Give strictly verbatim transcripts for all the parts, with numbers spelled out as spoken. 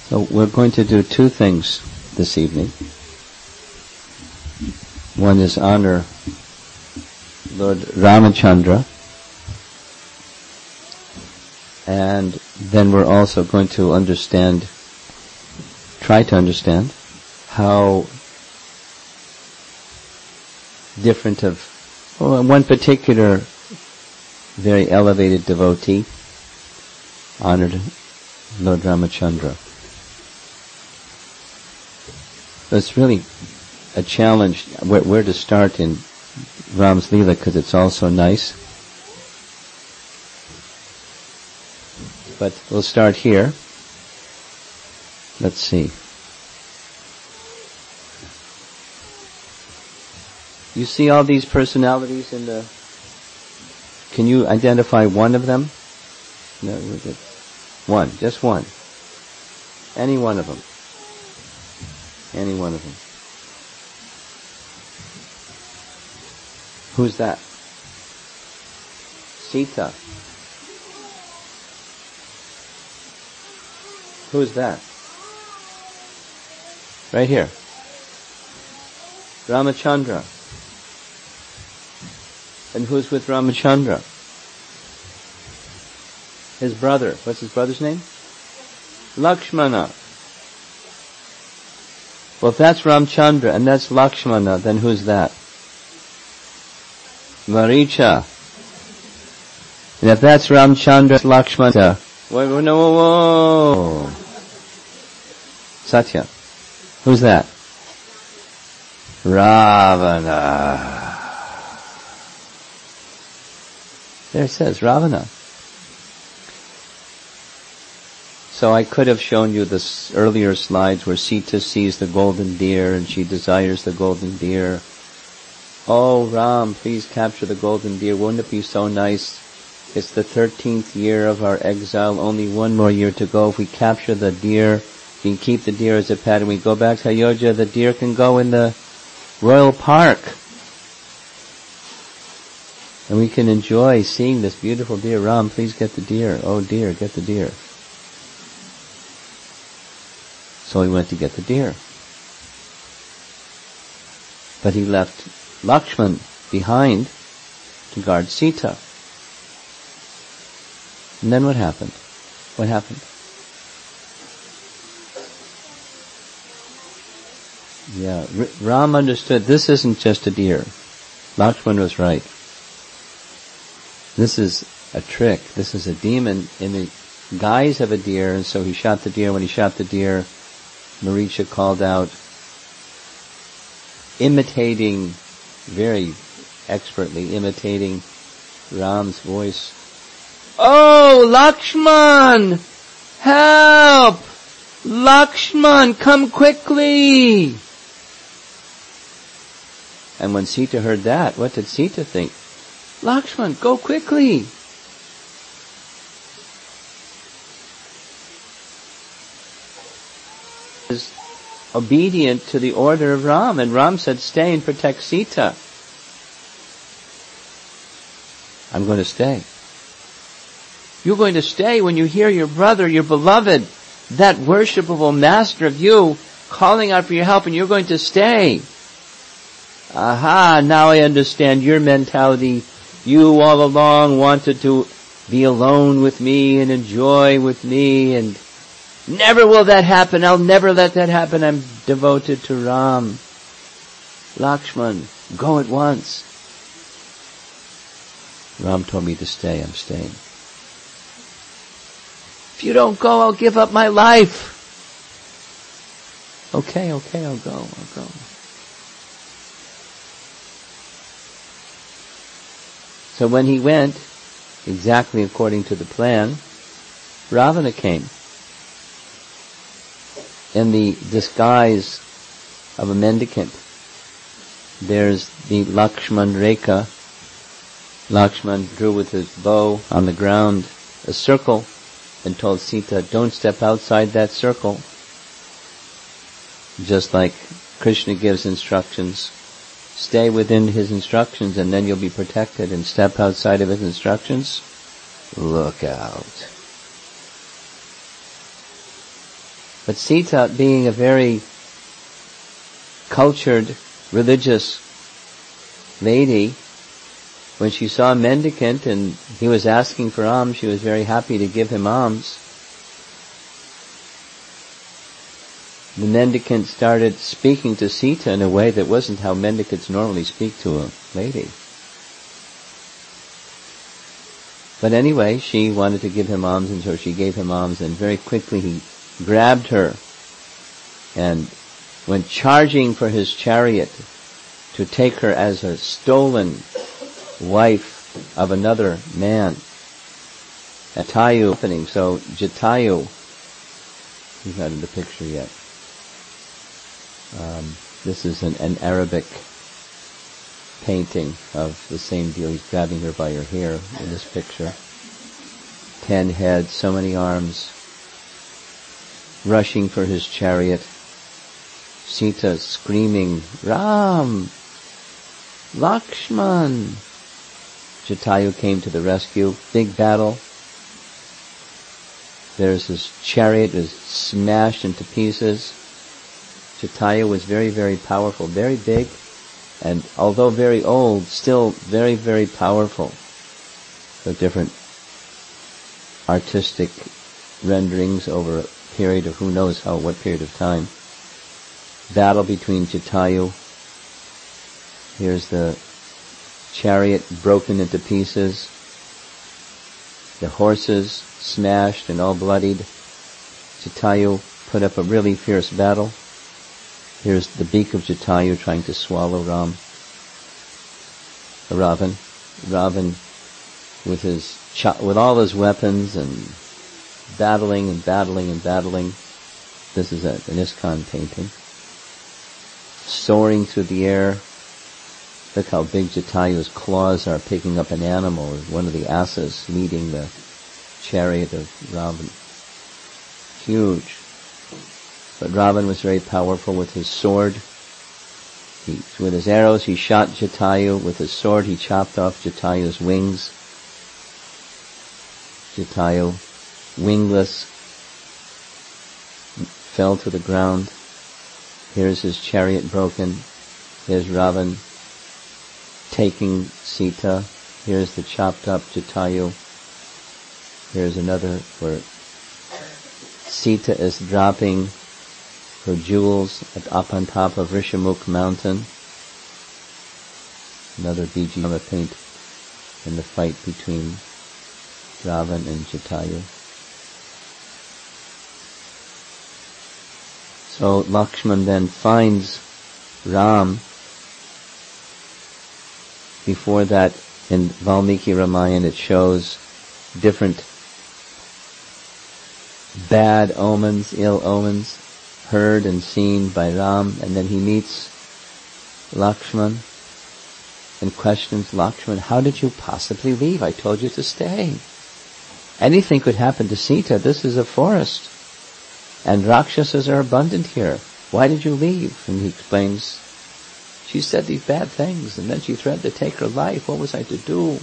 So we're going to do two things this evening. One is honor Lord Ramachandra, and then we're also going to understand, try to understand, how different of well, one particular very elevated devotee honored Lord Ramachandra. It's really a challenge where, where to start in Ram's Leela, because it's all so nice. But we'll start here. Let's see. You see all these personalities in the... Can you identify one of them? No, one, just one. Any one of them. Any one of them. Who's that? Sita. Who's that? Right here. Ramachandra. And who's with Ramachandra? His brother. What's his brother's name? Lakshmana. Well, if that's Ramchandra and that's Lakshmana, then who's that? Maricha. And if that's Ramchandra, it's Lakshmana. Whoa, whoa, no, whoa, whoa. Satya. Who's that? Ravana. There it says, Ravana. So I could have shown you the earlier slides where Sita sees the golden deer and she desires the golden deer. Oh, Ram, please capture the golden deer. Wouldn't it be so nice? It's the thirteenth year of our exile, only one more year to go. If we capture the deer, we can keep the deer as a pet, and we go back to Ayodhya, the deer can go in the royal park. And we can enjoy seeing this beautiful deer. Ram, please get the deer. Oh dear, get the deer. So he went to get the deer. But he left Lakshman behind to guard Sita. And then what happened? What happened? Yeah, Ram understood this isn't just a deer. Lakshman was right. This is a trick. This is a demon in the guise of a deer, and so he shot the deer. When he shot the deer, Maricha called out, imitating, very expertly imitating Ram's voice, "Oh, Lakshman! Help! Lakshman, come quickly!" And when Sita heard that, what did Sita think? Lakshman, go quickly! Is obedient to the order of Ram, and Ram said, stay and protect Sita. I'm going to stay. You're going to stay when you hear your brother, your beloved, that worshipable master of you, calling out for your help, and you're going to stay. Aha, now I understand your mentality. You all along wanted to be alone with me and enjoy with me, and never will that happen. I'll never let that happen. I'm devoted to Ram. Lakshman, go at once. Ram told me to stay. I'm staying. If you don't go, I'll give up my life. Okay, okay, I'll go, I'll go. So when he went, exactly according to the plan, Ravana came in the disguise of a mendicant. There's the Lakshman Rekha. Lakshman drew with his bow on the ground a circle and told Sita, don't step outside that circle. Just like Krishna gives instructions, stay within his instructions and then you'll be protected, and step outside of his instructions, look out. But Sita, being a very cultured, religious lady, when she saw a mendicant and he was asking for alms, she was very happy to give him alms. The mendicant started speaking to Sita in a way that wasn't how mendicants normally speak to a lady. But anyway, she wanted to give him alms, and so she gave him alms, and very quickly he grabbed her and went charging for his chariot to take her as a stolen wife of another man. Jatayu happening. So Jatayu, he's not in the picture yet. Um, this is an, an Arabic painting of the same deal. He's grabbing her by her hair in this picture. Ten heads, so many arms, rushing for his chariot. Sita screaming, Ram! Lakshman! Jatayu came to the rescue. Big battle. There's his chariot is smashed into pieces. Jatayu was very, very powerful, very big, and although very old, still very, very powerful. So different artistic renderings over a period of who knows how, what period of time. Battle between Jatayu. Here's the chariot broken into pieces. The horses smashed and all bloodied. Jatayu put up a really fierce battle. Here's the beak of Jatayu trying to swallow Ram. Ravan. Ravan with his with all his weapons and battling and battling and battling. This is a, an ISKCON painting. Soaring through the air. Look how big Jatayu's claws are picking up an animal, one of the asses leading the chariot of Ravan. Huge. But Ravan was very powerful with his sword. He, with his arrows he shot Jatayu. With his sword he chopped off Jatayu's wings. Jatayu, wingless, fell to the ground. Here's his chariot broken. Here's Ravan taking Sita. Here's the chopped up Jatayu. Here's another where Sita is dropping her jewels at, up on top of Rishamukh mountain. Another B G M paint in the fight between Ravan and Jatayu. So Lakshman then finds Ram. Before that, in Valmiki Ramayana, it shows different bad omens, ill omens, heard and seen by Ram, and then he meets Lakshman and questions Lakshman, how did you possibly leave? I told you to stay. Anything could happen to Sita. This is a forest, and Rakshasas are abundant here. Why did you leave? And he explains, she said these bad things, and then she threatened to take her life. What was I to do?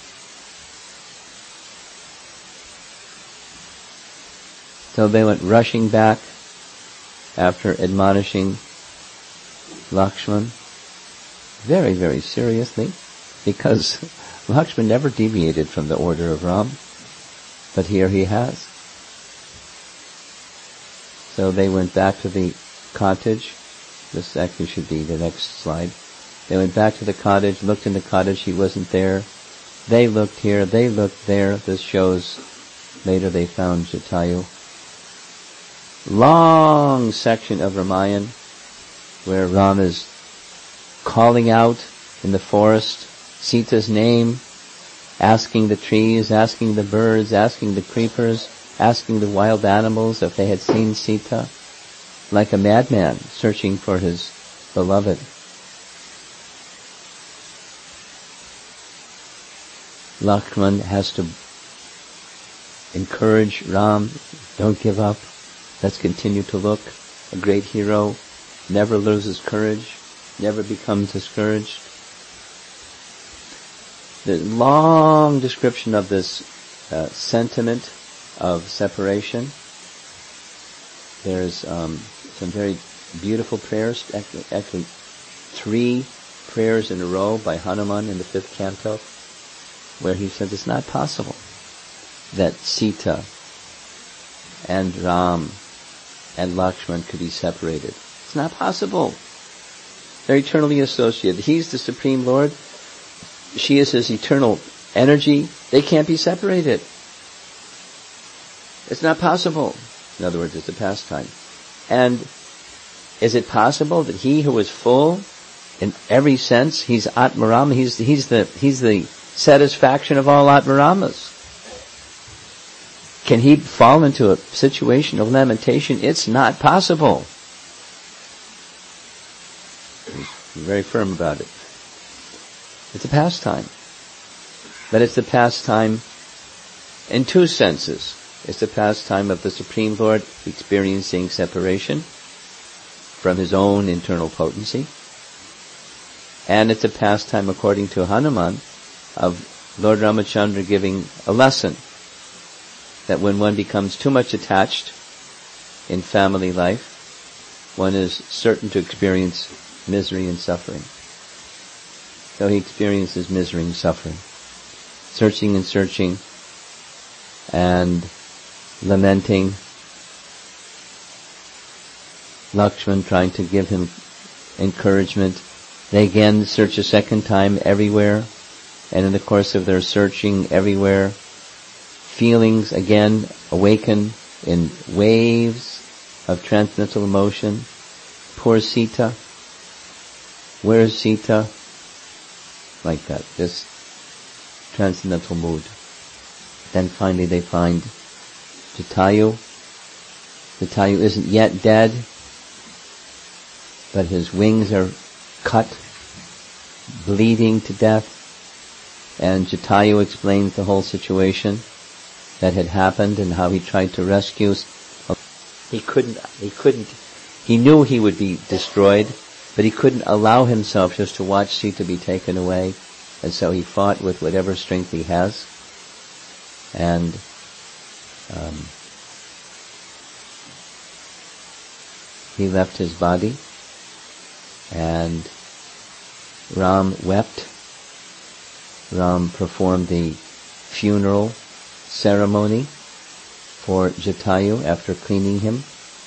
So they went rushing back after admonishing Lakshman very, very seriously, because Lakshman never deviated from the order of Ram, but here he has. So they went back to the cottage. This actually should be the next slide. They went back to the cottage, looked in the cottage, he wasn't there. They looked here, they looked there. This shows later they found Jatayu. Long section of Ramayana where Ram is calling out in the forest Sita's name, asking the trees, asking the birds, asking the creepers, asking the wild animals if they had seen Sita, like a madman searching for his beloved. Lakshman has to encourage Ram, don't give up, let's continue to look. A great hero never loses courage, never becomes discouraged. The long description of this uh, sentiment of separation. there's um, some very beautiful prayers, actually, actually three prayers in a row by Hanuman in the fifth canto, where he says it's not possible that Sita and Ram and Lakshman could be separated. It's not possible. They're eternally associated. He's the Supreme Lord. She is his eternal energy. They can't be separated. It's not possible. In other words, it's a pastime. And is it possible that he who is full in every sense, he's Atmarama, he's, he's the, he's the satisfaction of all Atmaramas. Can he fall into a situation of lamentation? It's not possible. He's very firm about it. It's a pastime. But it's the pastime in two senses. It's the pastime of the Supreme Lord experiencing separation from his own internal potency. And it's a pastime, according to Hanuman, of Lord Ramachandra giving a lesson that when one becomes too much attached in family life, one is certain to experience misery and suffering. So he experiences misery and suffering, searching and searching and lamenting. Lakshman trying to give him encouragement. They again search a second time everywhere, and in the course of their searching everywhere, feelings again awaken in waves of transcendental emotion. Poor Sita. Where is Sita? Like that, this transcendental mood. Then finally they find Jatayu. Jatayu isn't yet dead, but his wings are cut, bleeding to death. And Jatayu explains the whole situation that had happened and how he tried to rescue. He couldn't, he couldn't, he knew he would be destroyed, but he couldn't allow himself just to watch Sita be taken away. And so he fought with whatever strength he has. And um, he left his body. And Ram wept. Ram performed the funeral ceremony for Jatayu after cleaning him.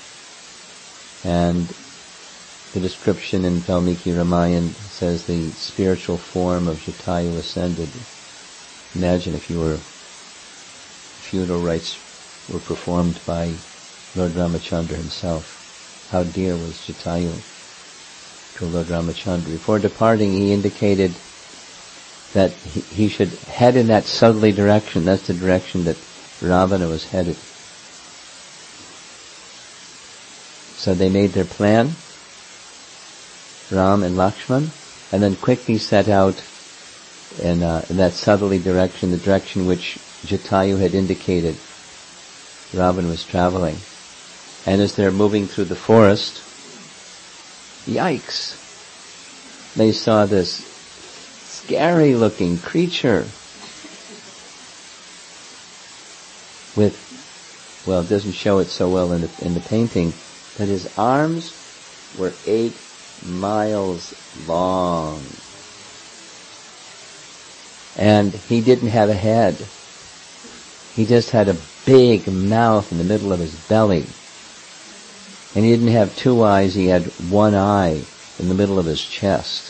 And the description in Valmiki Ramayana says the spiritual form of Jatayu ascended. Imagine if you were, funeral rites were performed by Lord Ramachandra himself. How dear was Jatayu to Lord Ramachandra. Before departing, he indicated that he, he should head in that southerly direction. That's the direction that Ravana was headed. So they made their plan, Ram and Lakshman, and then quickly set out in, uh, in that southerly direction, the direction which Jatayu had indicated Ravana was traveling. And as they're moving through the forest, yikes! They saw this scary-looking creature with, well, it doesn't show it so well in the, in the painting, but his arms were eight miles long. And he didn't have a head. He just had a big mouth in the middle of his belly. And he didn't have two eyes, he had one eye in the middle of his chest.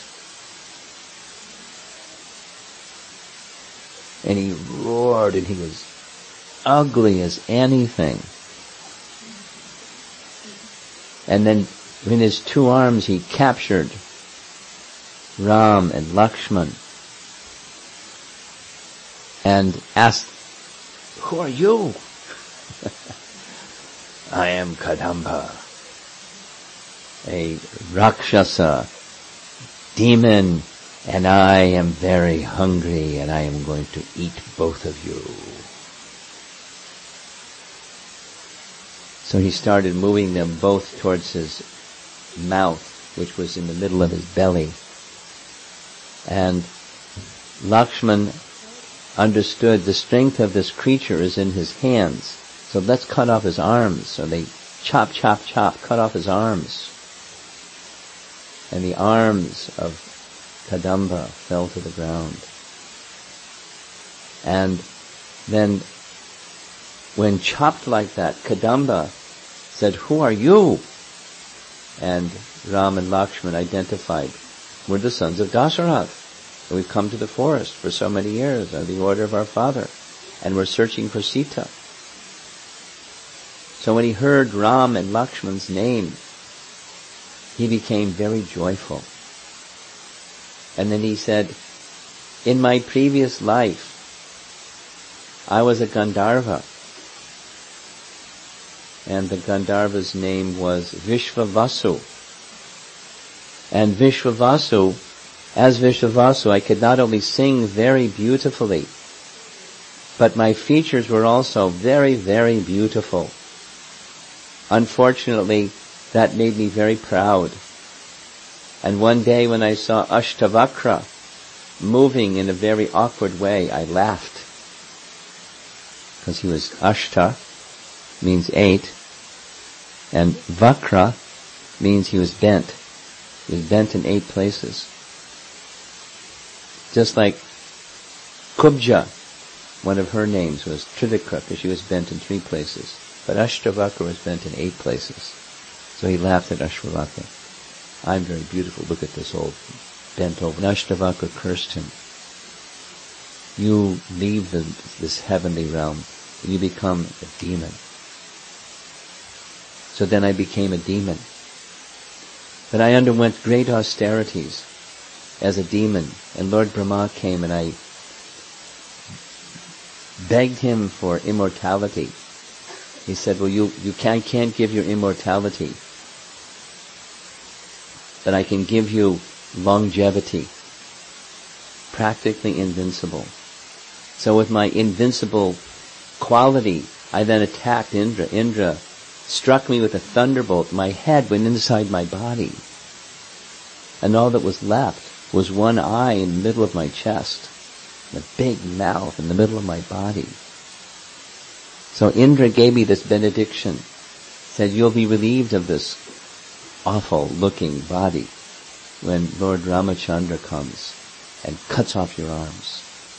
And he roared, and he was ugly as anything. And then in his two arms he captured Ram and Lakshman and asked, "Who are you?" "I am Kadamba, a Rakshasa, demon, and I am very hungry, and I am going to eat both of you." So he started moving them both towards his mouth, which was in the middle of his belly. And Lakshman understood the strength of this creature is in his hands. So let's cut off his arms. So they chop, chop, chop, cut off his arms. And the arms of Kadamba fell to the ground. And then, when chopped like that, Kadamba said, "Who are you?" And Ram and Lakshman identified, "We're the sons of Dasarath. And we've come to the forest for so many years, on the order of our father, and we're searching for Sita." So when he heard Ram and Lakshman's name, he became very joyful. And then he said, "In my previous life, I was a Gandharva." And the Gandharva's name was Vishvavasu. And Vishvavasu, as Vishvavasu, I could not only sing very beautifully, but my features were also very, very beautiful. Unfortunately, that made me very proud. And one day when I saw Ashtavakra moving in a very awkward way, I laughed. Because he was Ashta, means eight, and Vakra means he was bent. He was bent in eight places. Just like Kubja, one of her names was Trivikra, because she was bent in three places. But Ashtavakra was bent in eight places. So he laughed at Ashwavakra. "I'm very beautiful, look at this old bent over." And Ashtavakra cursed him. "You leave the, this heavenly realm, and you become a demon." So then I became a demon. But I underwent great austerities as a demon, and Lord Brahma came and I begged him for immortality. He said, "Well, you, you can't, can't give your immortality, but I can give you longevity, practically invincible." So with my invincible quality, I then attacked Indra. Indra struck me with a thunderbolt. My head went inside my body, and all that was left was one eye in the middle of my chest, and a big mouth in the middle of my body. So Indra gave me this benediction, said, "You'll be relieved of this awful looking body when Lord Ramachandra comes and cuts off your arms."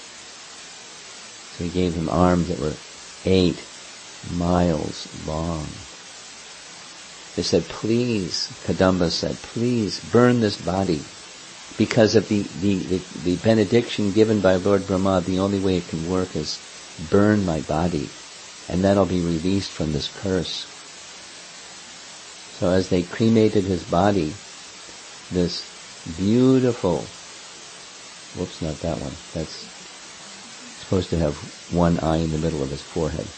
So he gave him arms that were eight miles long. They said, "Please," Kadamba said, "please burn this body." Because of the, the, the, the benediction given by Lord Brahma, the only way it can work is burn my body, and then I'll be released from this curse. So as they cremated his body, this beautiful, whoops, not that one, that's supposed to have one eye in the middle of his forehead.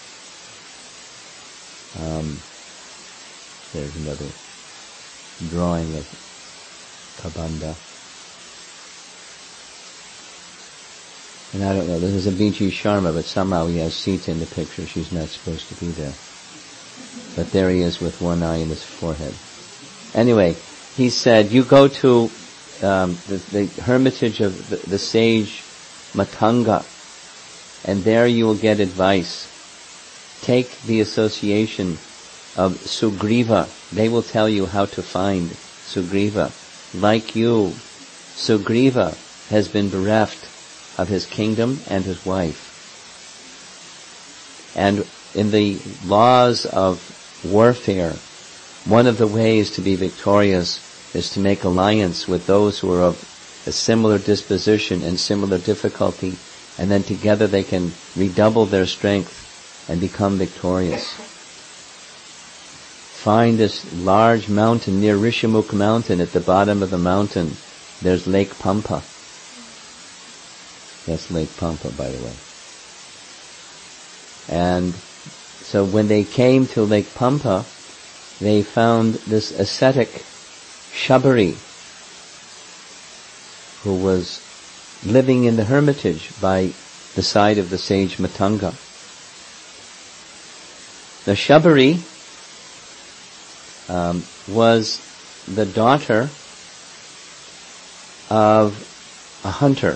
Um, there's another drawing of Kabanda. And I don't know, this is a Abhinji Sharma, but somehow he has Sita in the picture. She's not supposed to be there. But there he is with one eye in his forehead. Anyway, he said, you go to um, the, the hermitage of the, the sage Matanga, and there you will get advice. Take the association of Sugriva. They will tell you how to find Sugriva. Like you, Sugriva has been bereft of his kingdom and his wife. And in the laws of warfare, one of the ways to be victorious is to make alliance with those who are of a similar disposition and similar difficulty, and then together they can redouble their strength and become victorious. Find this large mountain near Rishamukh mountain. At the bottom of the mountain, there's Lake Pampa. That's Lake Pampa, by the way. And so when they came to Lake Pampa, they found this ascetic Shabari, who was living in the hermitage by the side of the sage Matanga. The Shabari um, was the daughter of a hunter.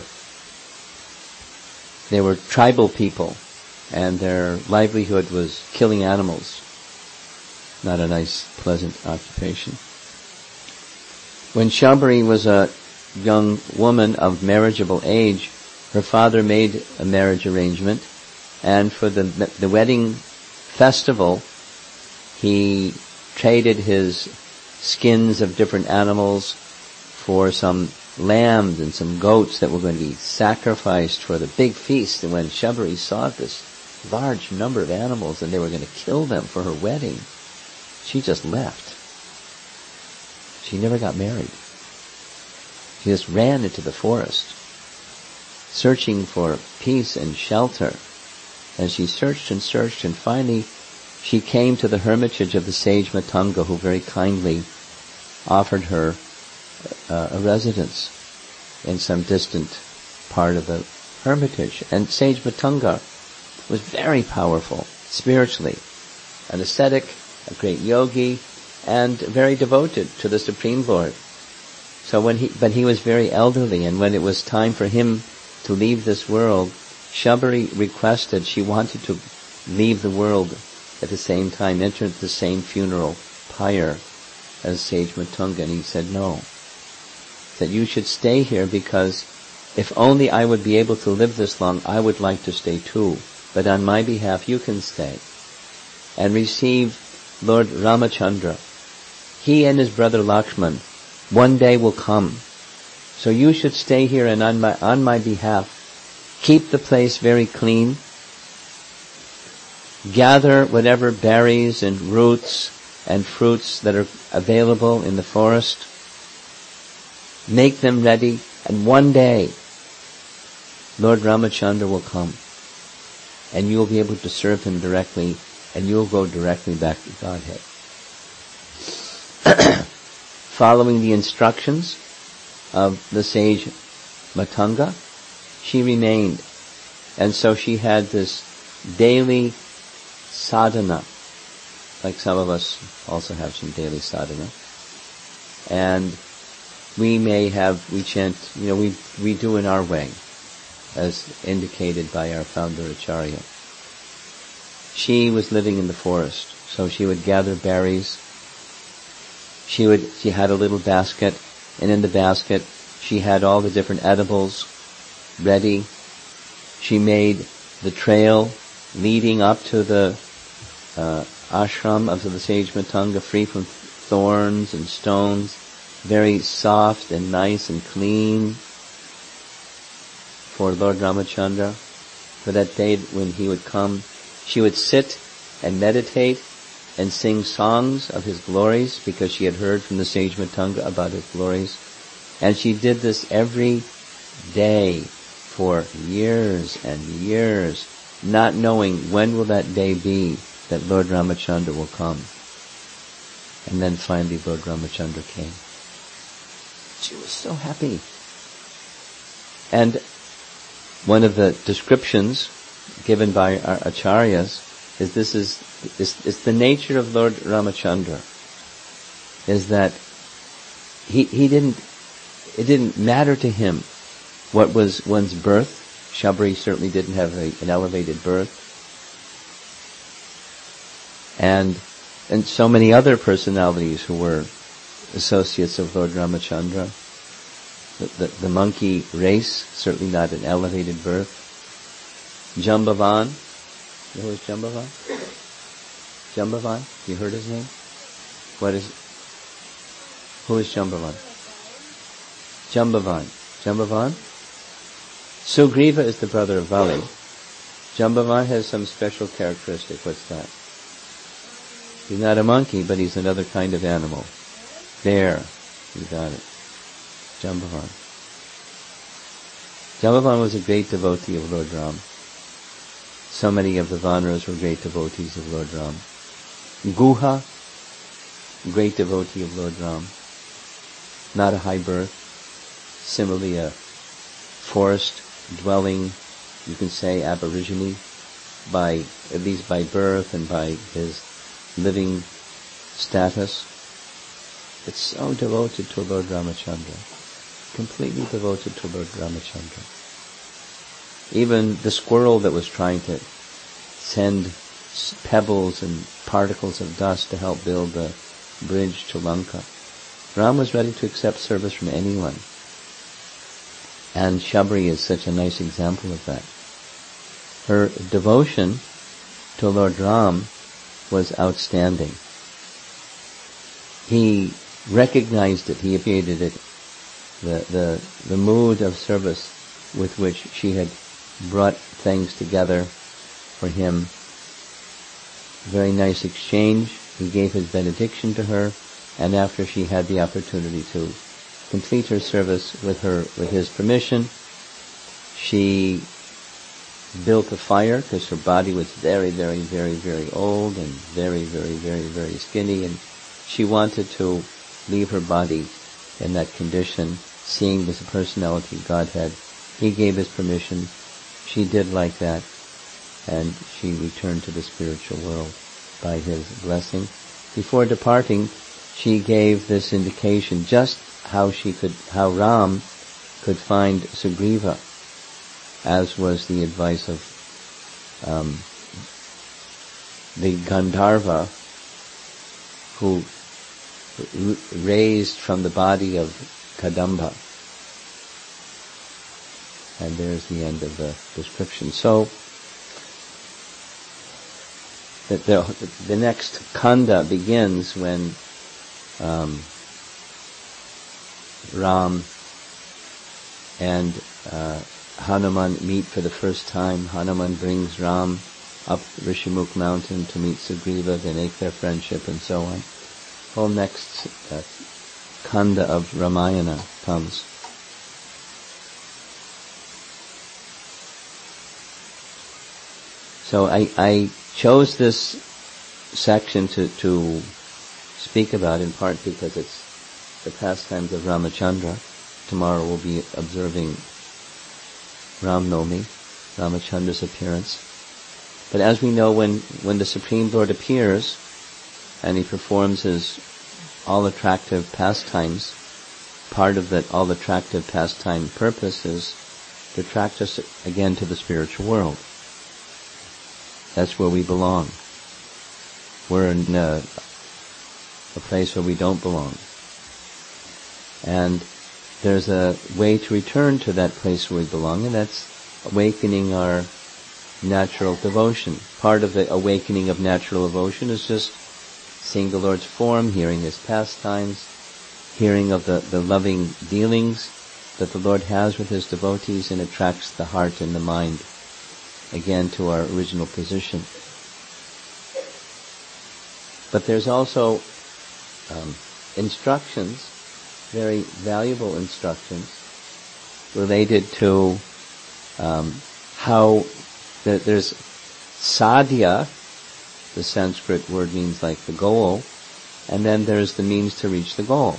They were tribal people, and their livelihood was killing animals. not a nice, pleasant occupation. When Shabari was a young woman of marriageable age, her father made a marriage arrangement, and for the the wedding festival, he traded his skins of different animals for some lambs and some goats that were going to be sacrificed for the big feast. And when Shabari saw this large number of animals and they were going to kill them for her wedding, she just left. She never got married. She just ran into the forest, searching for peace and shelter. And she searched and searched, and finally she came to the hermitage of the sage Matanga, who very kindly offered her uh, a residence in some distant part of the hermitage. And sage Matanga was very powerful spiritually, an ascetic, a great yogi, and very devoted to the Supreme Lord. So when he, but he was very elderly, and when it was time for him to leave this world, Shabari requested, she wanted to leave the world at the same time, enter the same funeral pyre as Sage Matunga, and he said no. That you should stay here, because if only I would be able to live this long, I would like to stay too. But on my behalf, you can stay and receive Lord Ramachandra. He and his brother Lakshman one day will come. So you should stay here, and on my, on my behalf, keep the place very clean. Gather whatever berries and roots and fruits that are available in the forest. Make them ready, and one day Lord Ramachandra will come, and you will be able to serve him directly, and you will go directly back to Godhead. Following the instructions of the sage Matanga, she remained, and so she had this daily sadhana, like some of us also have some daily sadhana. And we may have, we chant, you know, we we do in our way, as indicated by our founder Acharya. She was living in the forest, so she would gather berries. She would, she had a little basket, and in the basket she had all the different edibles ready. She made the trail leading up to the uh, ashram of the sage Matanga, free from thorns and stones, very soft and nice and clean for Lord Ramachandra. For that day when he would come, she would sit and meditate and sing songs of his glories, because she had heard from the sage Matanga about his glories. And she did this every day for years and years, not knowing when will that day be that Lord Ramachandra will come. And then finally Lord Ramachandra came. She was so happy. And one of the descriptions given by our acharyas is this is, is, is the nature of Lord Ramachandra, is that he, he didn't, it didn't matter to him what was one's birth. Shabari certainly didn't have a, an elevated birth. And, and so many other personalities who were associates of Lord Ramachandra. The, the, the monkey race, certainly not an elevated birth. Jambavan, you know who is Jambavan? Jambavan, you heard his name? What is, who is Jambavan? Jambavan. Jambavan? Sugriva is the brother of Vali. Jambavan has some special characteristic. What's that? He's not a monkey, but he's another kind of animal. Bear. You got it. Jambavan. Jambavan was a great devotee of Lord Ram. So many of the Vanaras were great devotees of Lord Ram. Guha, great devotee of Lord Ram. Not a high birth. Similarly, a forest dwelling, you can say aborigine, by, at least by birth and by his living status. It's so devoted to Lord Ramachandra. Completely devoted to Lord Ramachandra. Even the squirrel that was trying to send pebbles and particles of dust to help build the bridge to Lanka. Ram was ready to accept service from anyone. And Shabri is such a nice example of that. Her devotion to Lord Ram was outstanding. He recognized it, he appreciated it, the, the, the mood of service with which she had brought things together for him. Very nice exchange. He gave his benediction to her, and after she had the opportunity to complete her service with her, with his permission, she built a fire, because her body was very, very, very, very old and very, very, very, very skinny, and she wanted to leave her body in that condition, seeing this personality, Godhead. He gave his permission. She did like that, and she returned to the spiritual world by his blessing. Before departing, she gave this indication just how she could, how Ram could find Sugriva, as was the advice of um, the Gandharva who r- raised from the body of Kadamba. And there's the end of the description. So, the, the, the next kanda begins when um, Ram and uh, Hanuman meet for the first time. Hanuman brings Ram up Rishimukh mountain to meet Sugriva. They make their friendship and so on. Whole next uh, kanda of Ramayana comes. So I, I chose this section to, to speak about in part because it's the pastimes of Ramachandra. Tomorrow we'll be observing Ram Nomi, Ramachandra's appearance. But as we know, when, when the Supreme Lord appears and he performs his all-attractive pastimes, part of that all-attractive pastime purpose is to attract us again to the spiritual world. That's where we belong. We're in a, a place where we don't belong. And there's a way to return to that place where we belong, and that's awakening our natural devotion. Part of the awakening of natural devotion is just seeing the Lord's form, hearing His pastimes, hearing of the, the loving dealings that the Lord has with His devotees, and attracts the heart and the mind again to our original position. But there's also um, instructions, very valuable instructions, related to um, how the, there's sadhya, the Sanskrit word means like the goal, and then there's the means to reach the goal.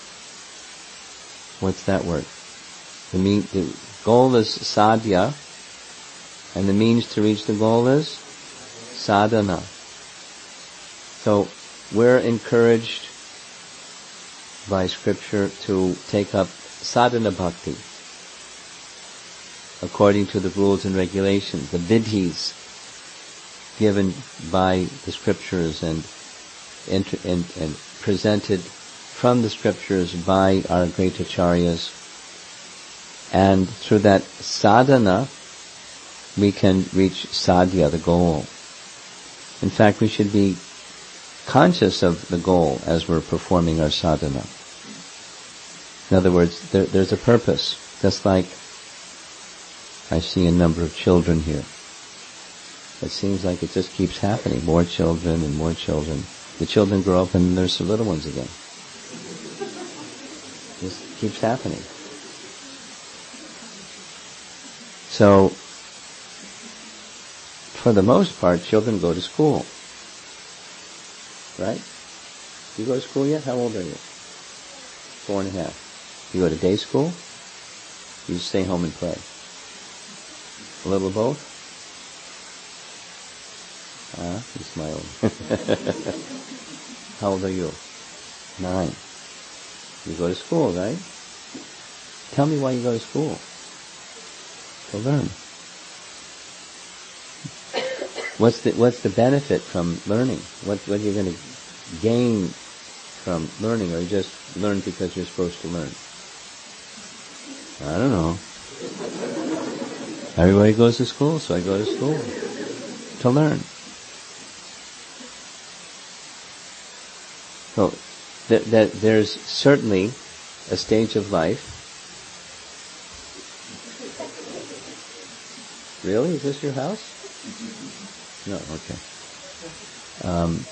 What's that word? The, mean, the goal is sadhya, and the means to reach the goal is sadhana. So we're encouraged by Scripture to take up sadhana bhakti according to the rules and regulations, the vidhis given by the Scriptures and, and, and presented from the Scriptures by our great acharyas. And through that sadhana, we can reach sadhya, the goal. In fact, we should be conscious of the goal as we're performing our sadhana. In other words, there, there's a purpose. Just like I see a number of children here. It seems like it just keeps happening. More children and more children. The children grow up and there's the little ones again. It just keeps happening. So, for the most part, children go to school. Right? You go to school yet? How old are you? Four and a half. You go to day school? You stay home and play? A little of both? Ah, you smiled. How old are you? Nine. You go to school, right? Tell me why you go to school. To learn. What's the what's the benefit from learning? What what are you going to gain from learning, or you just learn because you're supposed to learn? I don't know. Everybody goes to school, so I go to school to learn. So that that there's certainly a stage of life. Really? Is this your house? No, okay. Um,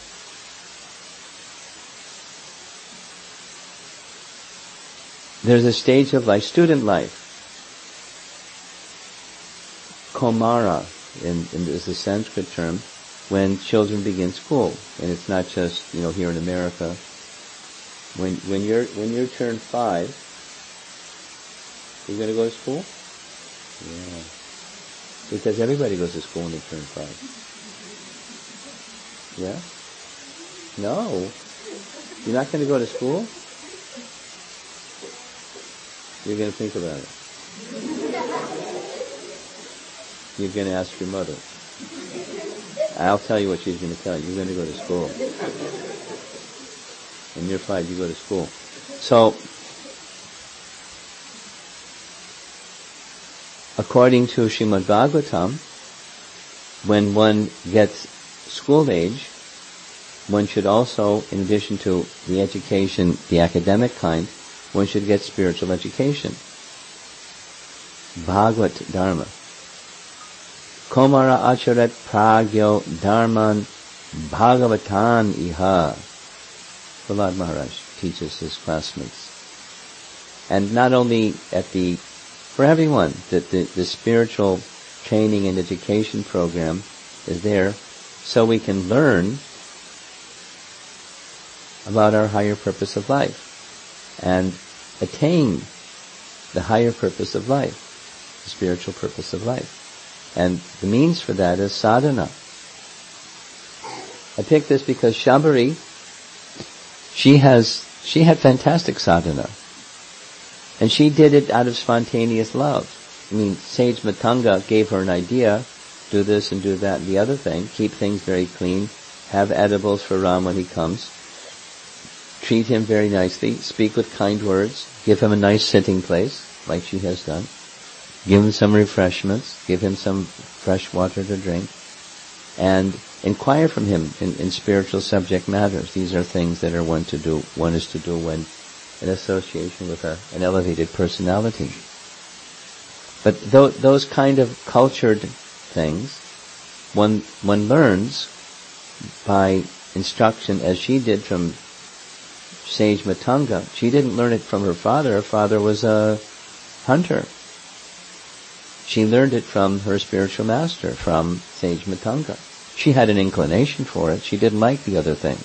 there's a stage of life, student life. Komara in, in, is a Sanskrit term when children begin school, and it's not just you know here in America. When when you're when you turn five, you're going to go to school. Yeah. Because everybody goes to school when they turn five. Yeah? No. You're not going to go to school? You're going to think about it. You're going to ask your mother. I'll tell you what she's going to tell you. You're going to go to school. When you're five, you go to school. So, according to Srimad Bhagavatam, when one gets school age, one should also, in addition to the education, the academic kind, one should get spiritual education. Bhagavat Dharma. Komara acharet pragyo dharman bhagavatan iha. Prahlad Maharaj teaches his classmates. And not only at the For everyone, the, the, the spiritual training and education program is there so we can learn about our higher purpose of life and attain the higher purpose of life, the spiritual purpose of life. And the means for that is sadhana. I picked this because Shabari, she has, she had fantastic sadhana. And she did it out of spontaneous love. I mean, Sage Matanga gave her an idea, do this and do that and the other thing, keep things very clean, have edibles for Ram when he comes, treat him very nicely, speak with kind words, give him a nice sitting place, like she has done, give him some refreshments, give him some fresh water to drink, and inquire from him in, in spiritual subject matters. These are things that are one to do, one is to do when in association with a, an elevated personality. But th- those kind of cultured things, one one learns by instruction, as she did from Sage Matanga. She didn't learn it from her father. Her father was a hunter. She learned it from her spiritual master, from Sage Matanga. She had an inclination for it. She didn't like the other thing,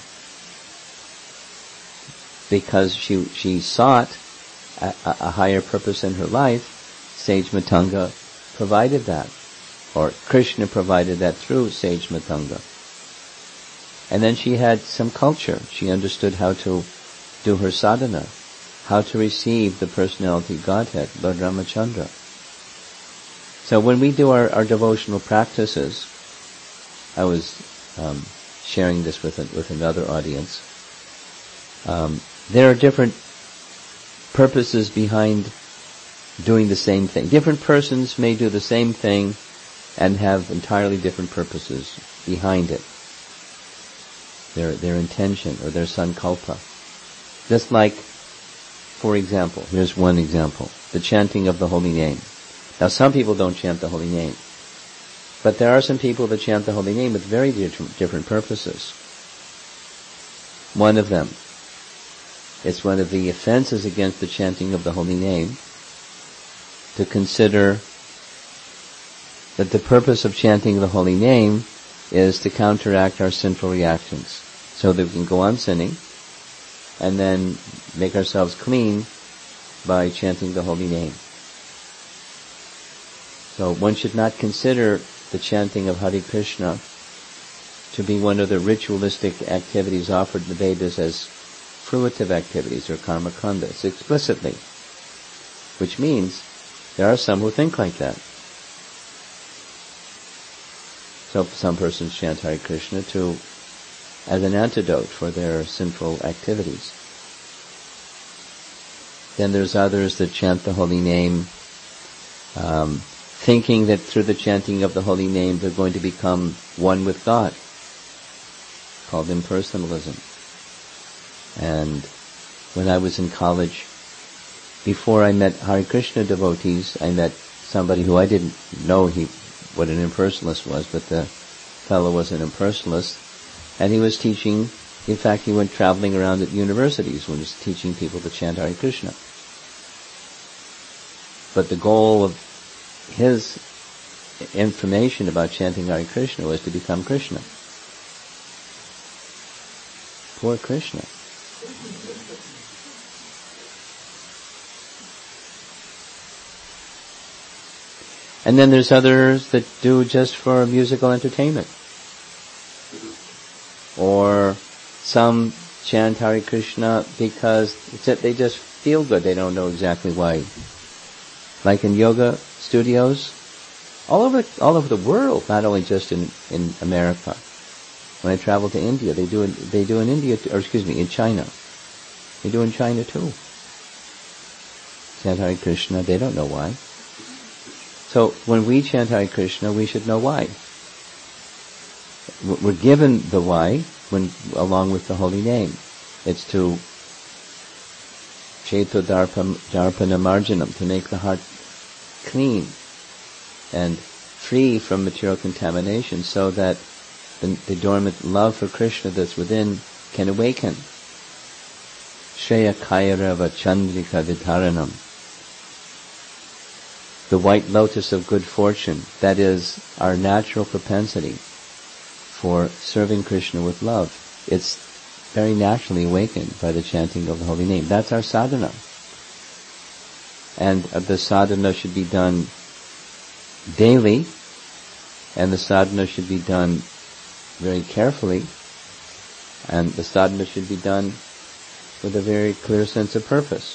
because she she sought a, a higher purpose in her life. Sage Matanga provided that, or Krishna provided that through Sage Matanga. And then she had some culture. She understood how to do her sadhana, how to receive the personality Godhead, Lord Ramachandra. So when we do our, our devotional practices, I was um, sharing this with a, with another audience. Um, There are different purposes behind doing the same thing. Different persons may do the same thing and have entirely different purposes behind it. Their their intention or their sankalpa. Just like, for example, here's one example, the chanting of the holy name. Now some people don't chant the holy name, but there are some people that chant the holy name with very different, different purposes. One of them, it's one of the offenses against the chanting of the holy name to consider that the purpose of chanting the holy name is to counteract our sinful reactions, so that we can go on sinning and then make ourselves clean by chanting the holy name. So one should not consider the chanting of Hare Krishna to be one of the ritualistic activities offered in the Vedas as fruitive activities or karma khandas explicitly, which means there are some who think like that. So some persons chant Hare Krishna to as an antidote for their sinful activities. Then there's others that chant the holy name, um, thinking that through the chanting of the holy name they're going to become one with God, called impersonalism. And when I was in college, before I met Hare Krishna devotees, I met somebody who I didn't know he what an impersonalist was, but the fellow was an impersonalist, and he was teaching, in fact he went traveling around at universities when he was teaching people to chant Hare Krishna. But the goal of his information about chanting Hare Krishna was to become Krishna. Poor Krishna. And then there's others that do just for musical entertainment. Or some chant Hare Krishna because it's that they just feel good. They don't know exactly why. Like in yoga studios, all over all over the world, not only just in, in America. When I travel to India, they do it, they do in India, or excuse me, in China. They do in China too. Chant Hare Krishna, they don't know why. So when we chant Hare Krishna, we should know why. We're given the why when along with the holy name. It's to Cheto Darpana Marjanam, to make the heart clean and free from material contamination so that the, the dormant love for Krishna that's within can awaken. Shreya Kairava Chandrika Vidharanam. The white lotus of good fortune, that is our natural propensity for serving Krishna with love. It's very naturally awakened by the chanting of the holy name. That's our sadhana. And the sadhana should be done daily, and the sadhana should be done very carefully, and the sadhana should be done with a very clear sense of purpose.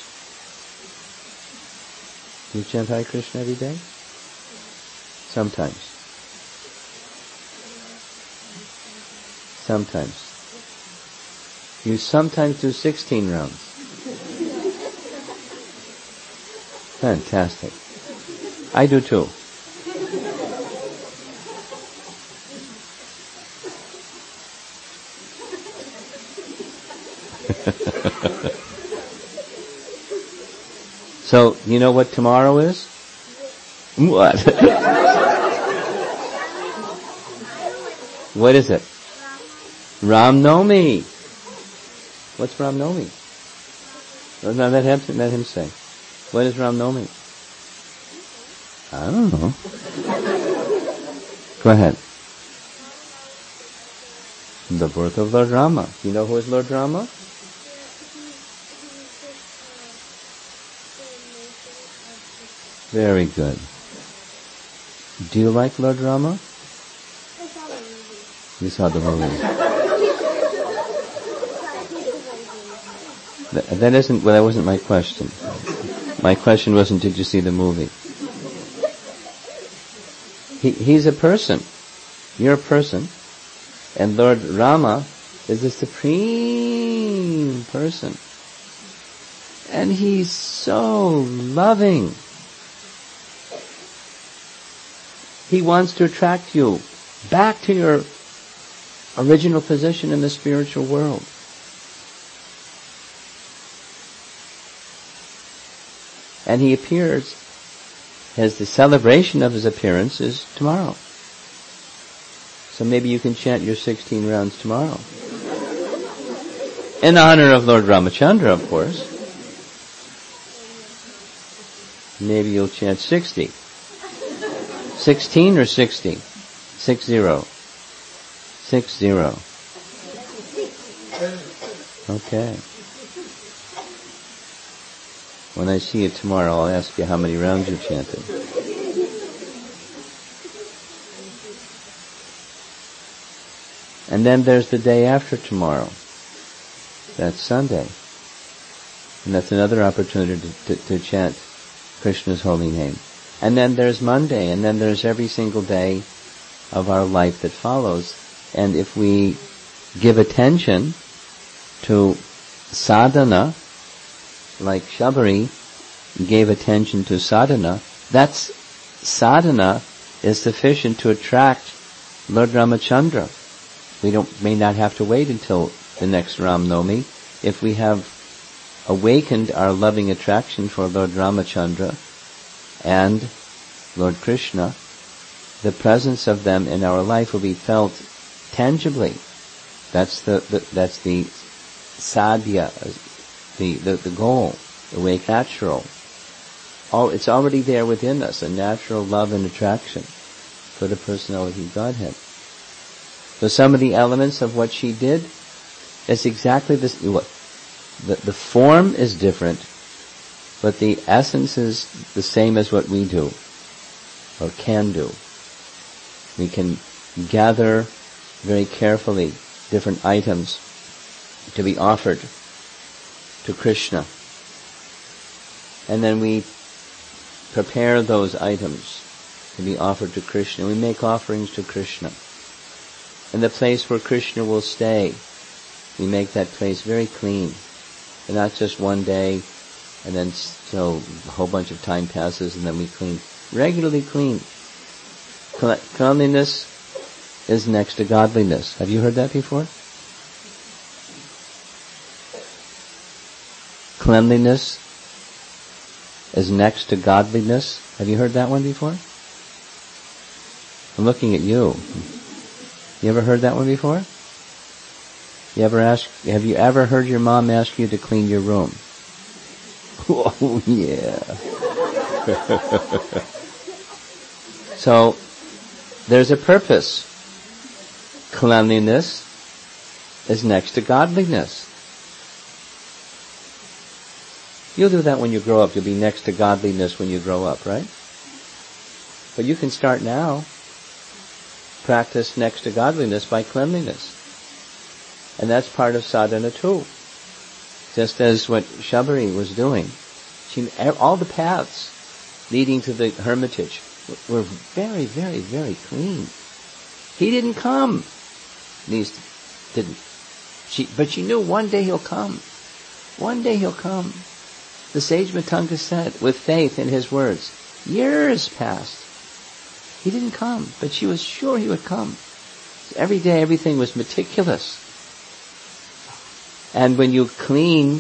Do you chant Hare Krishna every day? Sometimes. Sometimes. You sometimes do sixteen rounds. Fantastic. I do too. So, you know what tomorrow is? What? What is it? Ram Nomi. What's Ram Nomi? Let, let, him, let him say. What is Ram Nomi? I don't know. Go ahead. The birth of Lord Rama. You know who is Lord Rama? Very good. Do you like Lord Rama? You saw the movie. that, that isn't, well, that wasn't my question. My question wasn't, did you see the movie? He, he's a person. You're a person. And Lord Rama is the supreme person. And he's so loving. He wants to attract you back to your original position in the spiritual world. And he appears, as the celebration of his appearance is tomorrow. So maybe you can chant your sixteen rounds tomorrow. In honor of Lord Ramachandra, of course. Maybe you'll chant sixty. Sixteen or sixty? Six zero. Six zero. Okay. When I see you tomorrow, I'll ask you how many rounds you chanted. And then there's the day after tomorrow. That's Sunday. And that's another opportunity to, to, to chant Krishna's holy name. And then there's Monday, and then there's every single day of our life that follows. And if we give attention to sadhana, like Shabari gave attention to sadhana, that's sadhana is sufficient to attract Lord Ramachandra. We don't may not have to wait until the next Ram Navami. If we have awakened our loving attraction for Lord Ramachandra and Lord Krishna, the presence of them in our life will be felt tangibly. That's the, the that's the sadhya, the, the the goal, the way natural. All it's already there within us, a natural love and attraction for the personality of Godhead. So some of the elements of what she did is exactly this. The, the form is different, but the essence is the same as what we do, or can do. We can gather very carefully different items to be offered to Krishna. And then we prepare those items to be offered to Krishna. We make offerings to Krishna. And the place where Krishna will stay, we make that place very clean. And not just one day, and then so a whole bunch of time passes and then we clean. Regularly clean. Cleanliness is next to godliness. Have you heard that before? Cleanliness is next to godliness. Have you heard that one before? I'm looking at you. You ever heard that one before? You ever ask, have you ever heard your mom ask you to clean your room? Oh, yeah. So, there's a purpose. Cleanliness is next to godliness. You'll do that when you grow up. You'll be next to godliness when you grow up, right? But you can start now. Practice next to godliness by cleanliness. And that's part of sadhana too. Just as what Shabari was doing. She, all the paths leading to the hermitage were very, very, very clean. He didn't come. These didn't. She, but she knew one day he'll come. One day he'll come. The sage Matanga said, with faith in his words, years passed. He didn't come, but she was sure he would come. So every day everything was meticulous. And when you clean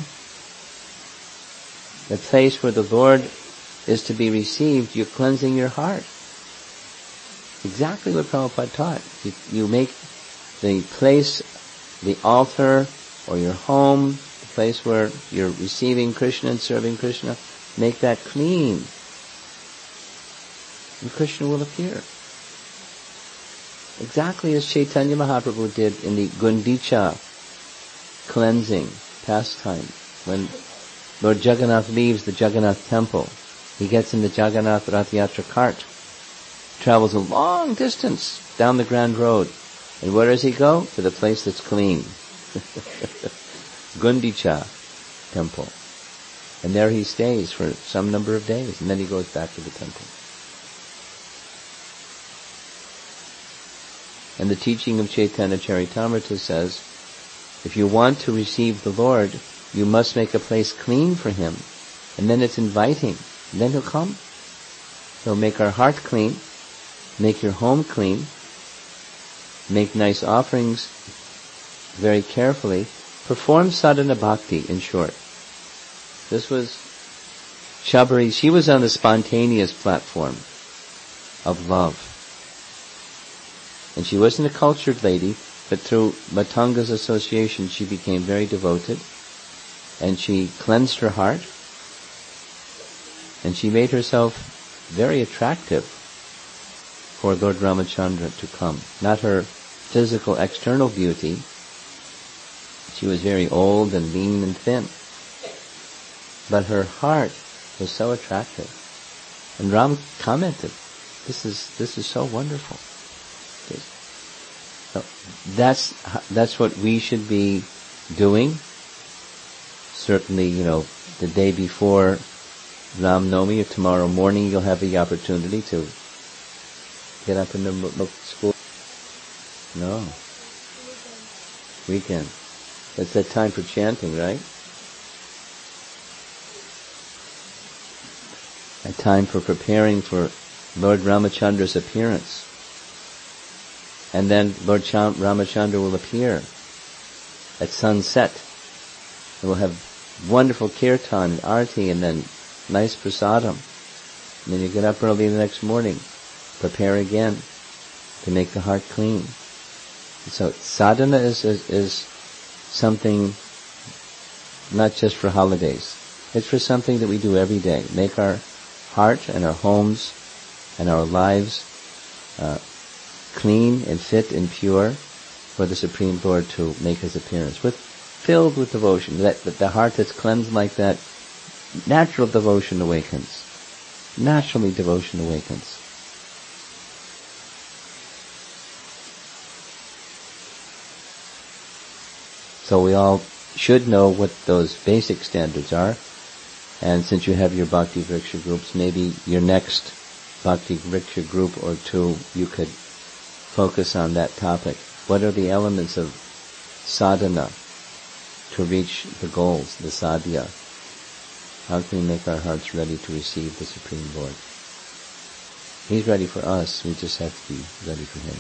the place where the Lord is to be received, you're cleansing your heart. Exactly what Prabhupada taught. You, you make the place, the altar, or your home, the place where you're receiving Krishna and serving Krishna, make that clean. And Krishna will appear. Exactly as Chaitanya Mahaprabhu did in the Gundicha cleansing pastime. When Lord Jagannath leaves the Jagannath temple, he gets in the Jagannath Rath Yatra cart, travels a long distance down the Grand Road, and where does he go? To the place that's clean. Gundicha temple. And there he stays for some number of days, and then he goes back to the temple. And the teaching of Chaitanya Charitamrita says, if you want to receive the Lord, you must make a place clean for Him. And then it's inviting. And then He'll come. He'll make our heart clean, make your home clean, make nice offerings very carefully, perform sadhana bhakti, in short. This was Shabari. She was on the spontaneous platform of love. And she wasn't a cultured lady, but through Matanga's association she became very devoted, and she cleansed her heart, and she made herself very attractive for Lord Ramachandra to come. Not her physical external beauty. She was very old and lean and thin. But her heart was so attractive. And Ram commented, this is, this is so wonderful. So that's, that's what we should be doing. Certainly, you know, the day before Ram Navami or tomorrow morning you'll have the opportunity to get up in the school. No. Weekend. That's that time for chanting, right? A time for preparing for Lord Ramachandra's appearance. And then Lord Cham- Ramachandra will appear at sunset. And we'll have wonderful kirtan and arti and then nice prasadam. And then you get up early the next morning, prepare again to make the heart clean. So sadhana is, is, is something not just for holidays. It's for something that we do every day. Make our heart and our homes and our lives uh, clean and fit and pure for the Supreme Lord to make His appearance. With filled with devotion. That, that the heart that's cleansed like that, natural devotion awakens. Naturally devotion awakens. So we all should know what those basic standards are. And since you have your Bhakti Vriksha groups, maybe your next Bhakti Vriksha group or two, you could focus on that topic. What are the elements of sadhana to reach the goals, the sadhya? How can we make our hearts ready to receive the Supreme Lord? He's ready for us, we just have to be ready for Him.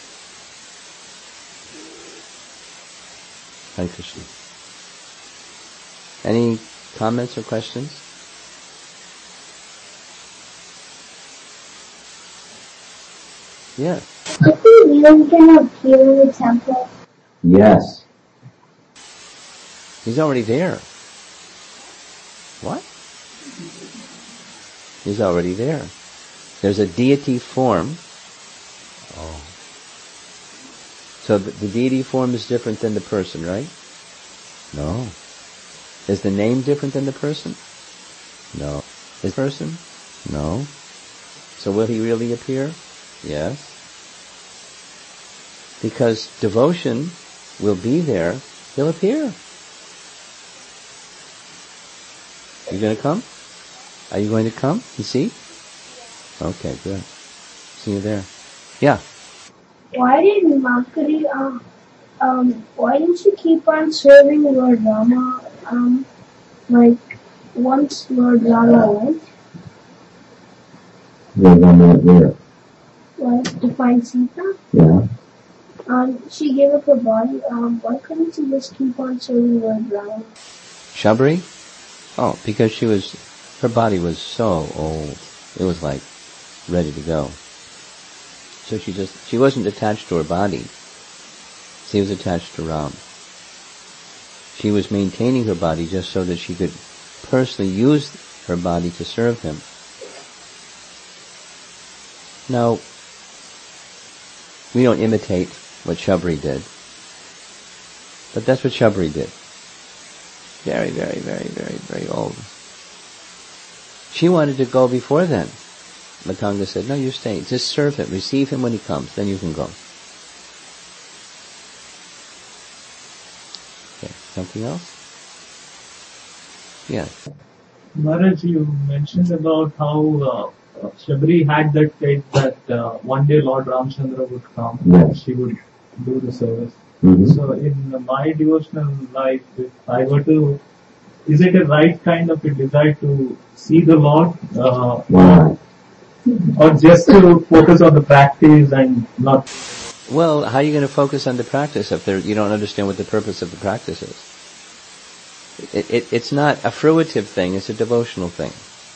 Hare Krishna. Any comments or questions? Yeah. Is he really going to appear in the temple? Yes. He's already there. What? He's already there. There's a deity form. Oh. So the, the deity form is different than the person, right? No. Is the name different than the person? No. Is the person? No. So will he really appear? Yes. Because devotion will be there, he'll appear. You going to come? Are you going to come and see? Okay, good. See you there. Yeah. Why did Makari, um, um, why didn't you keep on serving Lord Rama, um, like, once Lord Rama went? Lord Rama went where? Like, to find Sita? Yeah. Um, she gave up her body, um, why couldn't you just keep on serving Lord Rama? Shabri? Oh, because she was, her body was so old. It was like, ready to go. So she just, she wasn't attached to her body. She was attached to Ram. She was maintaining her body just so that she could personally use her body to serve him. Now, we don't imitate what Shabri did. But that's what Shabri did. Very, very, very, very, very old. She wanted to go before then. Matanga said, no, you stay. Just serve him. Receive him when he comes. Then you can go. Okay. Something else? Yeah. Maharaj, you mentioned about how uh, Shabri had that faith that uh, one day Lord Ramchandra would come and she would do the service. Mm-hmm. So in my devotional life, if I were to, is it a right kind of a desire to see the Lord? Uh, wow. Or just to focus on the practice and not... Well, how are you going to focus on the practice if there, you don't understand what the purpose of the practice is? It, it, it's not a fruitive thing, it's a devotional thing.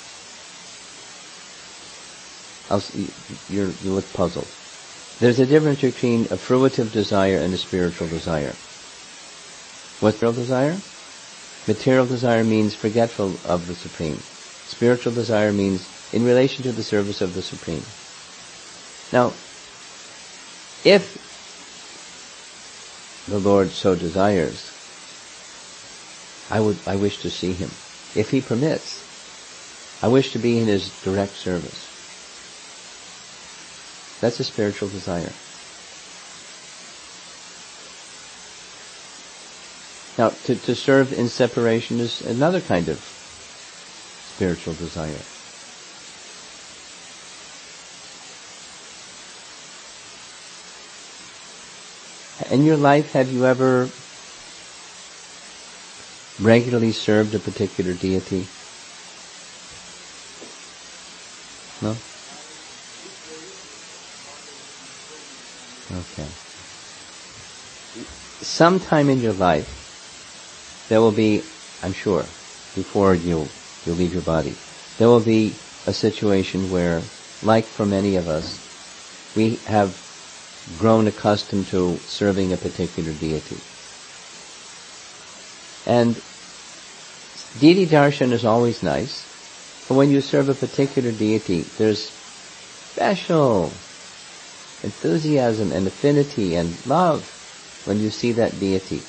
I'll, you're, you look puzzled. There's a difference between a fruitive desire and a spiritual desire. What's material desire? Material desire means forgetful of the Supreme. Spiritual desire means in relation to the service of the Supreme. Now, if the Lord so desires, I would, I wish to see Him. If He permits, I wish to be in His direct service. That's a spiritual desire. Now, to, to serve in separation is another kind of spiritual desire. In your life, have you ever regularly served a particular deity? No? Okay. Sometime in your life, there will be, I'm sure, before you you leave your body, there will be a situation where, like for many of us, we have grown accustomed to serving a particular deity. And deity darshan is always nice, but when you serve a particular deity, there's special enthusiasm and affinity and love when you see that deity.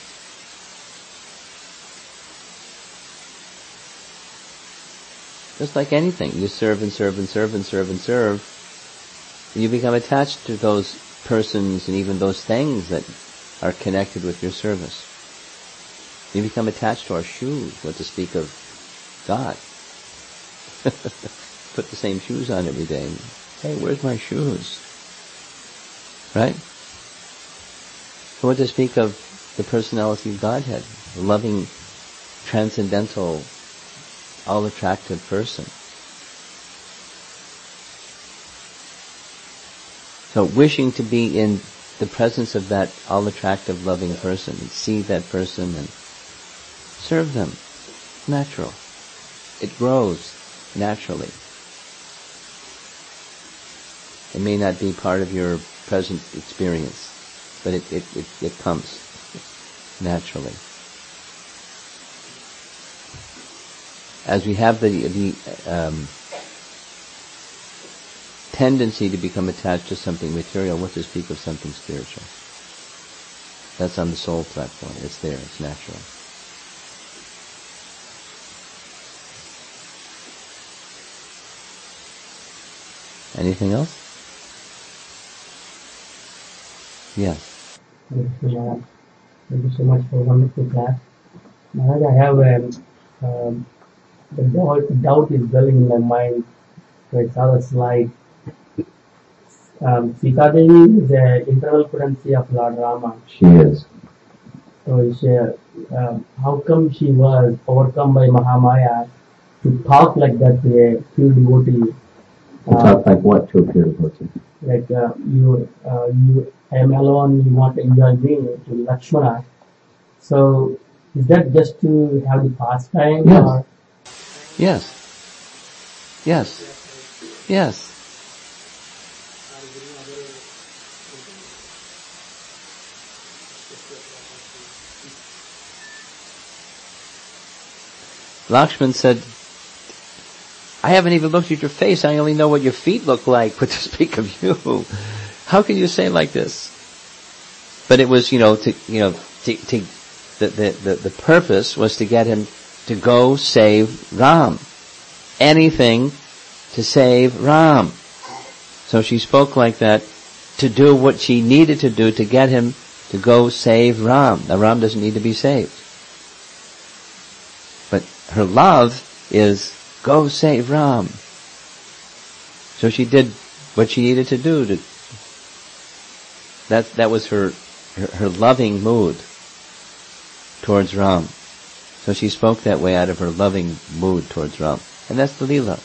Just like anything, you serve and serve and serve and serve and serve, and you become attached to those persons and even those things that are connected with your service. You become attached to our shoes, what to speak of God. Put the same shoes on every day. Hey, where's my shoes? Right? So what to speak of the personality of Godhead, the loving, transcendental, all-attractive person. So wishing to be in the presence of that all-attractive, loving person, and see that person and serve them. Natural. It grows naturally. It may not be part of your present experience, but it, it, it, it comes naturally. As we have the, the um, tendency to become attached to something material, what to speak of something spiritual? That's on the soul platform. It's there. It's natural. Anything else? Yes. Thank you so much. Thank you so much for a wonderful class. Maharaj, I have um, um, the doubt, doubt is dwelling in my mind. So it's always like um, Sita Devi is an internal currency of Lord Rama. She is. So she, um, how come she was overcome by Mahamaya to talk like that to a pure devotee? To uh, talk like what to a pure devotee? Like uh, you, uh, you, I am alone. You want to enjoy me to Lakshmana. So is that just to have the pastime? Yes. Or? Yes. Yes. Yes. Lakshman said, I haven't even looked at your face. I only know what your feet look like, but to speak of you, how can you say like this? But it was, you know, to, you know, to, to the, the, the, the purpose was to get him to go save Ram. Anything to save Ram. So she spoke like that to do what she needed to do to get him to go save Ram. Now Ram doesn't need to be saved. But her love is go save Ram. So she did what she needed to do to, that, that was her, her, her loving mood towards Ram. So she spoke that way out of her loving mood towards Ram. And that's the Leela.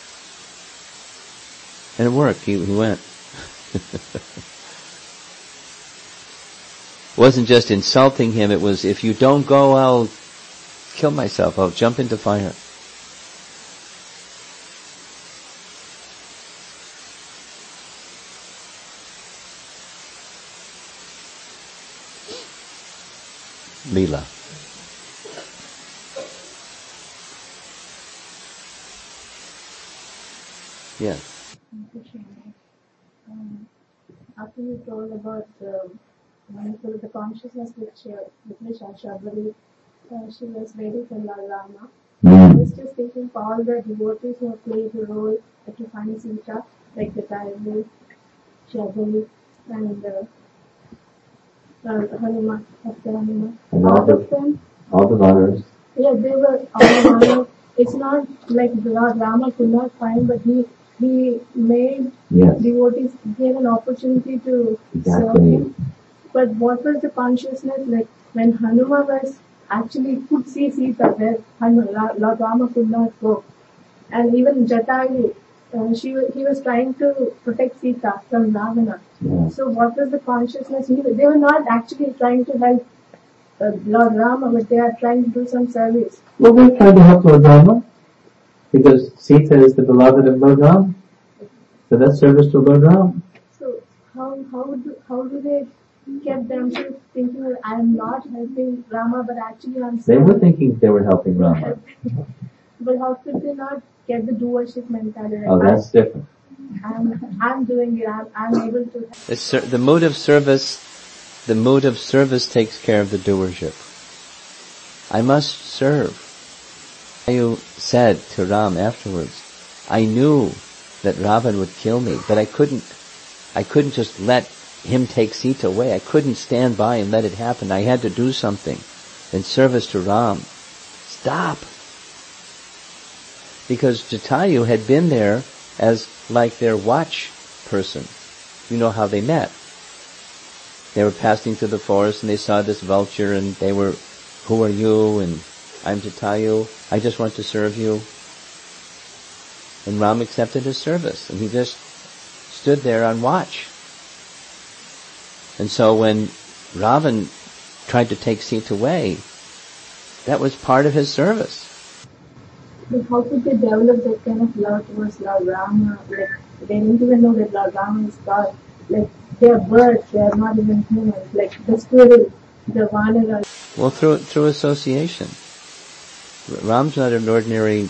And it worked. He, he went. It wasn't just insulting him. It was, if you don't go, I'll kill myself. I'll jump into fire. Leela. Yes. Um, after you told about the wonderful the consciousness which uh, with which Shabari, uh, she was ready for Lord Rama. Mm. I was just thinking for all the devotees who have played the role to find Sita, like the Taivu, Shabari, and uh, uh, Hanuman, after Hanuman. All of them. All the runners. Yeah, they were all the runners. It's not like Lord Rama could not find, but he He made yes. devotees, gave an opportunity to exactly. serve him. But what was the consciousness like when Hanuma was actually could see Sita where Hanu- La- Lord Rama could not go, and even Jatayu, uh, she wa- he was trying to protect Sita from Ravana. Yeah. So what was the consciousness? He, they were not actually trying to help uh, Lord Rama, but they are trying to do some service. Well, they're trying to help Lord Rama because Sita is the beloved of Lord Rama. So that's service to Lord Rama. So how how do how do they kept themselves thinking that I am not helping Rama, but actually I'm. They were thinking they were helping Rama. But how could they not get the doership mentality? Oh, that's different. I'm I'm doing it. I'm I'm able to. It's, the mood of service, the mood of service takes care of the doership. I must serve. You said to Ram afterwards, I knew that Ravan would kill me, but I couldn't, I couldn't just let him take Sita away. I couldn't stand by and let it happen. I had to do something in service to Ram. Stop. Because Jatayu had been there as like their watch person. You know how they met. They were passing through the forest and they saw this vulture and they were, who are you? And I'm Jatayu. I just want to serve you. And Ram accepted his service, and he just stood there on watch. And so when Ravan tried to take Sita away, that was part of his service. But how could they develop that kind of love towards Lord Rama? Like, they didn't even know that Lord Rama is God. Like, they are birds, they are not even humans. Like, the squirrel, the vanara. Well, through through association. Ram's not an ordinary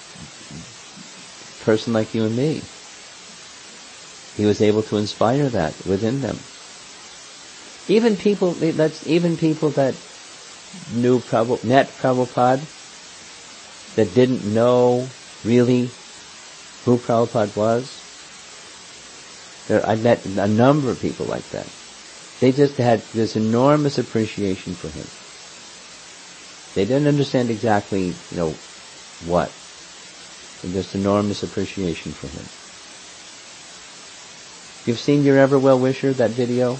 person like you and me. He was able to inspire that within them. Even people, that's even people that knew Prabhupada, met Prabhupada, that didn't know really who Prabhupada was. There, I met a number of people like that. They just had this enormous appreciation for him. They didn't understand exactly, you know, what. Just enormous appreciation for him. You've seen Your Ever Well Wisher, that video?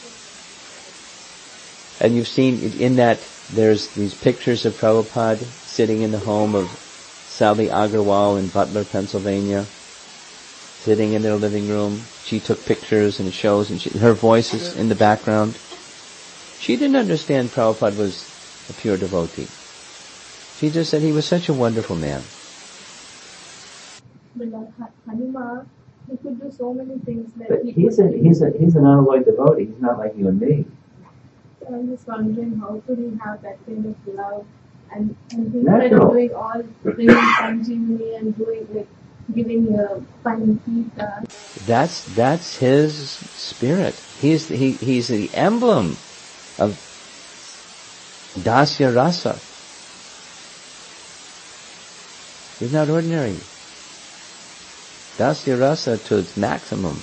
And you've seen in that there's these pictures of Prabhupada sitting in the home of Sally Agarwal in Butler, Pennsylvania, sitting in their living room. She took pictures and it shows, and she, her voice is in the background. She didn't understand Prabhupada was a pure devotee. She just said he was such a wonderful man. But like Hanuma, he could do so many things. Like But he he's could a he's a he's an unalloyed devotee. He's not like you and me. So I'm just wondering how could he have that kind of love, and and instead Natural. of doing all bringing Sanjeevani and doing like giving uh, finding Sita. That's that's his spirit. He's he he's the emblem of Dasya Rasa. He's not ordinary. Dasya Rasa to its maximum.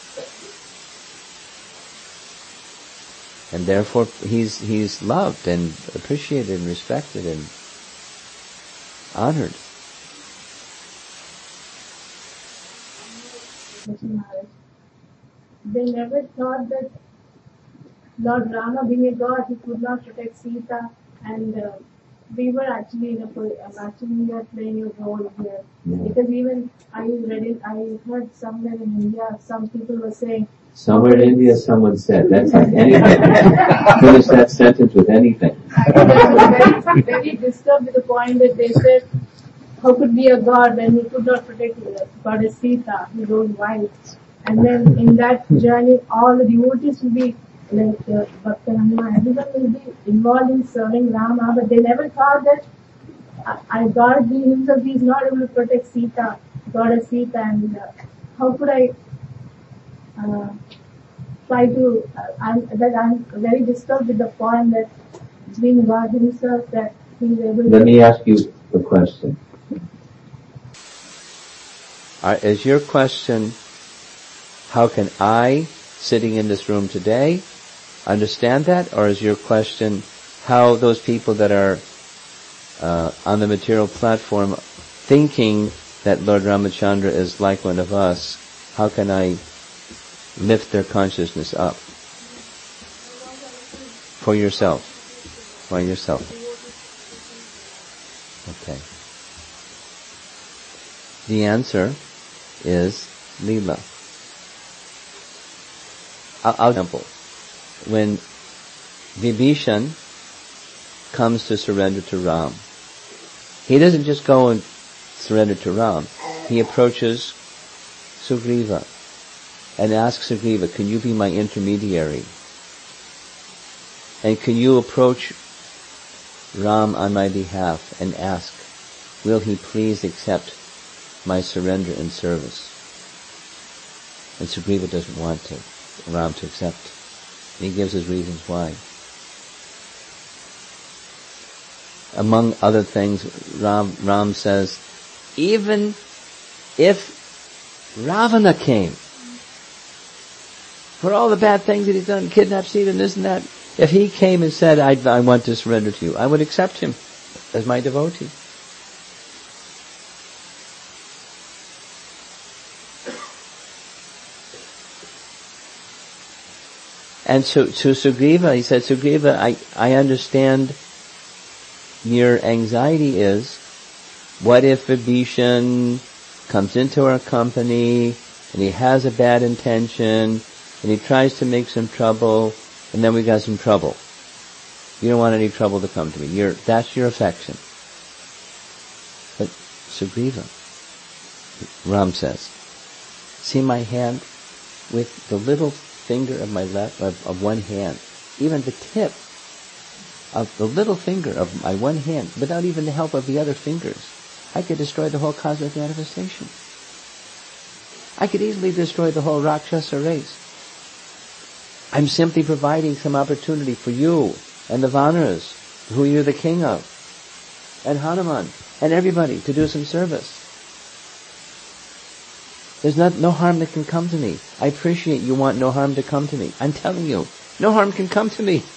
And therefore he's he's loved and appreciated and respected and honored. They never thought that Lord Rama, being a god, he could not protect Sita, and uh, we were actually in a po- um, actually we are playing a role here. Yeah. Because even I read it, I heard somewhere in India, some people were saying. Somewhere in India someone said, that's like anything. Finish that sentence with anything. I was very, very disturbed with the point that they said, how could be a god when he could not protect the goddess Sita, his own wife? And then in that journey, all the devotees will be like uh, Bhakta Hanuma, everyone will be involved in serving Rama, but they never thought that uh, I God himself is not able to protect Sita, goddess Sita, and uh, how could I uh, try to? Uh, I'm, that I'm very disturbed with the point that being God himself that he is able. Let to me ask you a question. Uh, is your question, how can I, sitting in this room today, understand that? Or is your question, how those people that are uh, on the material platform thinking that Lord Ramachandra is like one of us, how can I lift their consciousness up? for yourself? For yourself. Okay. The answer is Leela. I'll, I'll example. When Vibhishan comes to surrender to Ram, he doesn't just go and surrender to Ram. He approaches Sugriva and asks Sugriva, can you be my intermediary? And can you approach Ram on my behalf and ask, will he please accept my surrender and service? And Sugriva doesn't want to, Ram to accept. And he gives his reasons why. Among other things, Ram, Ram says, even if Ravana came, for all the bad things that he's done, kidnapped Sita and this and that, if he came and said, I, I want to surrender to you, I would accept him as my devotee. And so to Sugriva, he said, Sugriva, I, I understand your anxiety is, what if Vibhishan comes into our company and he has a bad intention and he tries to make some trouble and then we got some trouble. You don't want any trouble to come to me. You're, that's your affection. But Sugriva, Ram says, see my hand with the little finger of my left, of, of one hand, even the tip of the little finger of my one hand, without even the help of the other fingers, I could destroy the whole cosmic manifestation. I could easily destroy the whole Rakshasa race. I'm simply providing some opportunity for you and the Vanaras, who you're the king of, and Hanuman, and everybody to do some service. There's not, no harm that can come to me. I appreciate you want no harm to come to me. I'm telling you, no harm can come to me.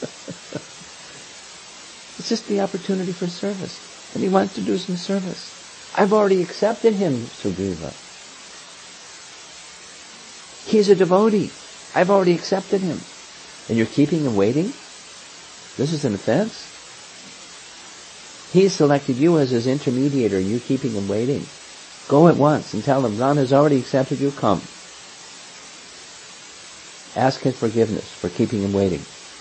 It's just the opportunity for service. And he wants to do some service. I've already accepted him, Sugriva. He's a devotee. I've already accepted him. And you're keeping him waiting? This is an offense. He's selected you as his intermediator and you're keeping him waiting. Go at once and tell him, Ram has already accepted you, come. Ask his forgiveness for keeping him waiting.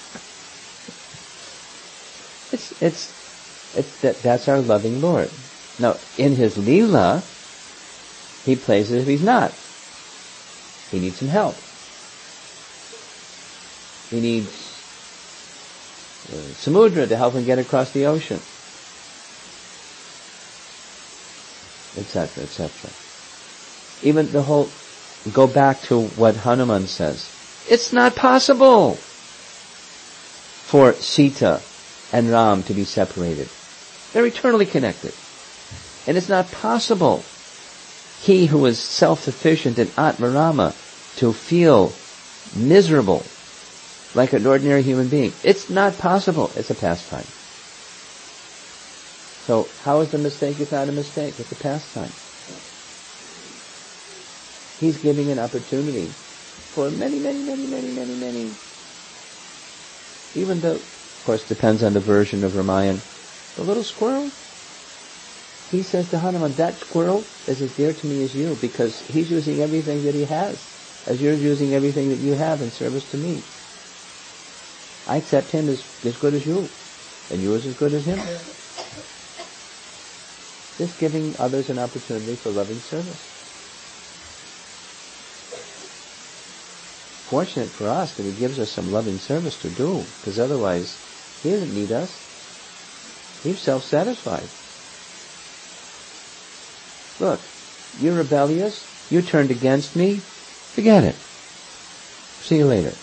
It's, it's, it's that, that's our loving Lord. Now, in his Leela, he plays as if he's not. He needs some help. He needs uh, Samudra to help him get across the ocean, et cetera, et cetera. Even the whole, go back to what Hanuman says. It's not possible for Sita and Ram to be separated. They're eternally connected. And it's not possible he who is self-sufficient in Atmarama to feel miserable like an ordinary human being. It's not possible. It's a pastime. So how is the mistake? It's not a mistake. It's a pastime. He's giving an opportunity for many, many, many, many, many, many. Even though, of course, depends on the version of Ramayana. The little squirrel, he says to Hanuman, that squirrel is as dear to me as you because he's using everything that he has as you're using everything that you have in service to me. I accept him as, as good as you, and you as as good as him. Just giving others an opportunity for loving service. Fortunate for us that he gives us some loving service to do, because otherwise he doesn't need us. He's self-satisfied. Look, you're rebellious, you turned against me, forget it. See you later.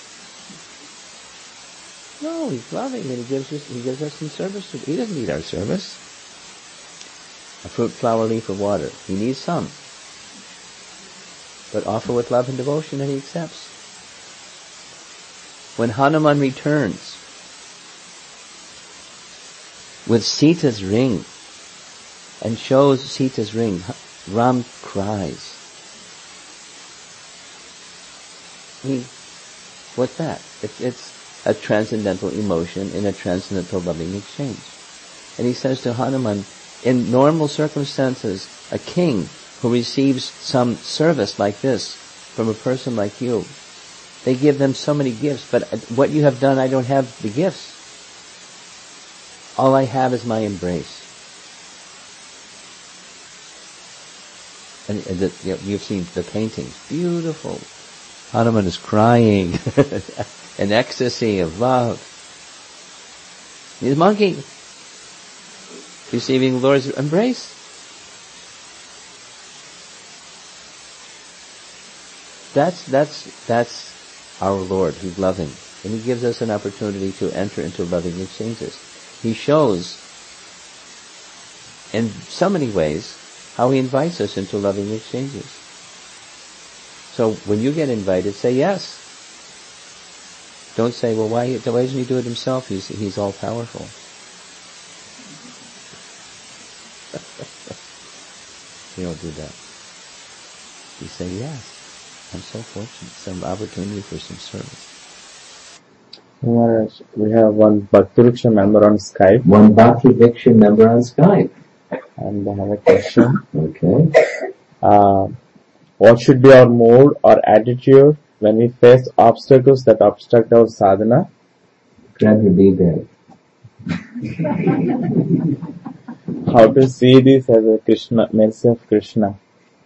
No, he's loving and he gives us, he gives us some service. To, he doesn't need our service. A fruit, flower, leaf, or water. He needs some. But offer with love and devotion and he accepts. When Hanuman returns with Sita's ring and shows Sita's ring, Ram cries. He, what's that? It's, it's a transcendental emotion in a transcendental loving exchange. And he says to Hanuman, in normal circumstances, a king who receives some service like this from a person like you, they give them so many gifts, but what you have done, I don't have the gifts. All I have is my embrace. And the, you know, you've seen the paintings, beautiful. Hanuman is crying, an ecstasy of love. He's monkey, receiving the Lord's embrace. That's that's that's our Lord, who's loving, and He gives us an opportunity to enter into loving exchanges. He shows, in so many ways, how He invites us into loving exchanges. So when you get invited, say yes. Don't say, well, why, why doesn't He do it Himself? He's He's all powerful. You don't do that. You say yes. I'm so fortunate. Some opportunity for some service. Maharaj, we have one Bhakti member on Skype. One Bhakti member on Skype. And I have a question. Okay. Uh, what should be our mood or attitude when we face obstacles that obstruct our sadhana? Grab your bag. How to see this as a Krishna, mercy of Krishna?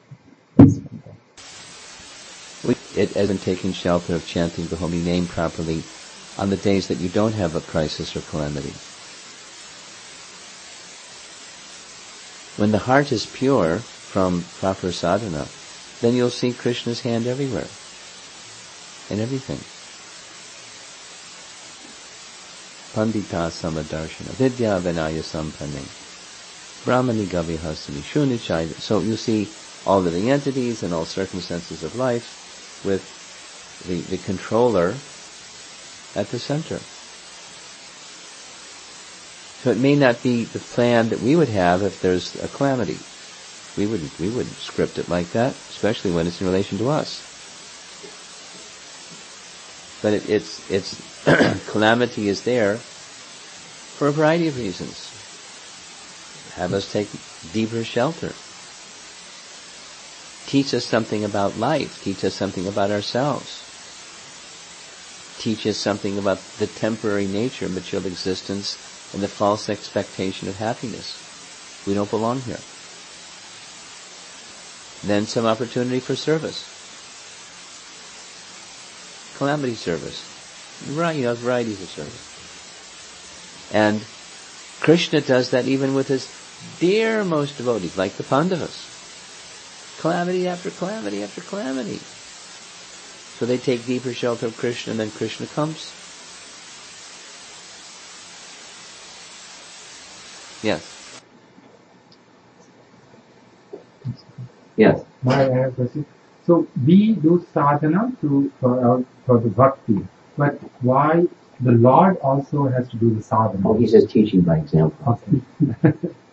It isn't taking shelter of chanting the holy name properly on the days that you don't have a crisis or calamity. When the heart is pure from proper sadhana, then you'll see Krishna's hand everywhere, in everything. Pandita samadarshana, vidya vinaya sampanne, brahmani gavihasani, shunichai. So you see all living entities and all circumstances of life with the, the controller at the center. So it may not be the plan that we would have if there's a calamity. We wouldn't, we wouldn't script it like that, especially when it's in relation to us. But it, it's, it's, calamity is there for a variety of reasons. Have us take deeper shelter. Teach us something about life. Teach us something about ourselves. Teach us something about the temporary nature of material existence and the false expectation of happiness. We don't belong here. Then some opportunity for service. Calamity service. Right, you know, varieties of service. And Krishna does that even with His dearmost devotees, like the Pandavas. Calamity after calamity after calamity. So they take deeper shelter of Krishna, and then Krishna comes. Yes. Yes. My I have a question. So we do sadhana to for, our, for the bhakti, but why the Lord also has to do the sadhana? Oh, He says teaching by example. Okay.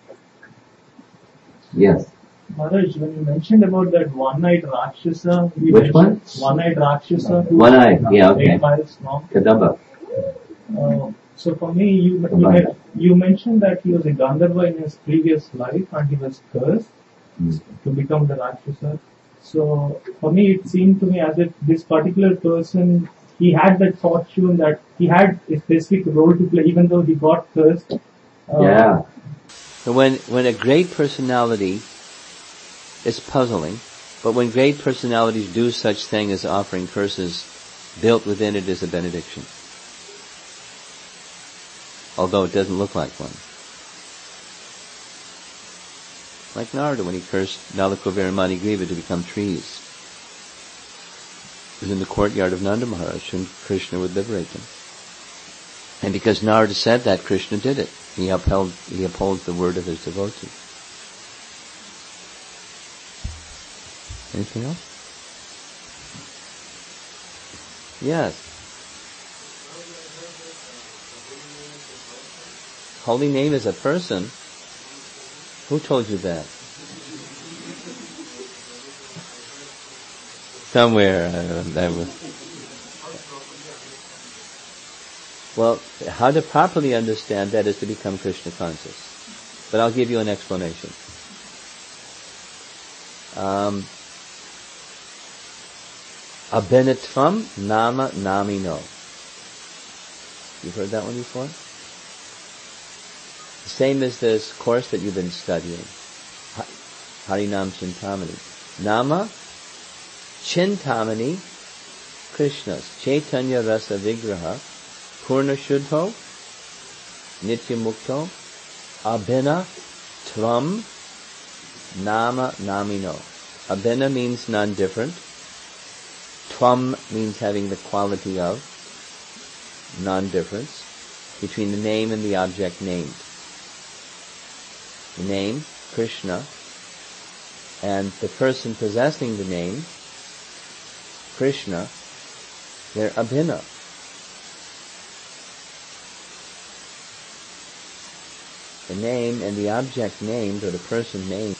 Yes. Maharaj, when you mentioned about that one-eyed Rakshasa, we Which one? One-eyed Rakshasa. One-eyed, yeah, okay. Eight miles long. Kadamba. Uh, so for me, you, you, men- you mentioned that he was a Gandharva in his previous life and he was cursed Mm. to become the Rakshasa. So for me, it seemed to me as if this particular person, he had that fortune that he had a specific role to play, even though he got cursed. Uh, Yeah. So when, when a great personality, it's puzzling, but when great personalities do such thing as offering curses, built within it is a benediction. Although it doesn't look like one. Like Narada when he cursed Nalakuvara and Manigriva to become trees. It was in the courtyard of Nanda Maharaj and Krishna would liberate them. And because Narada said that, Krishna did it. He upheld, he upholds the word of his devotee. Anything else? Yes. Holy name is a person. Who told you that? Somewhere. Uh, that was. Well, how to properly understand that is to become Krishna conscious. But I'll give you an explanation. Um, Abhinatvam nama namino. You've heard that one before? The same as this course that you've been studying. Harinam Chintamani. Nama Chintamani Krishna's Chaitanya Rasa Vigraha Purna Shuddho Nitya Mukto Abhina Tvam Nama Namino. Abhina means non-different. Tvam means having the quality of non-difference between the name and the object named. The name, Krishna, and the person possessing the name, Krishna, they're abhina. The name and the object named, or the person named.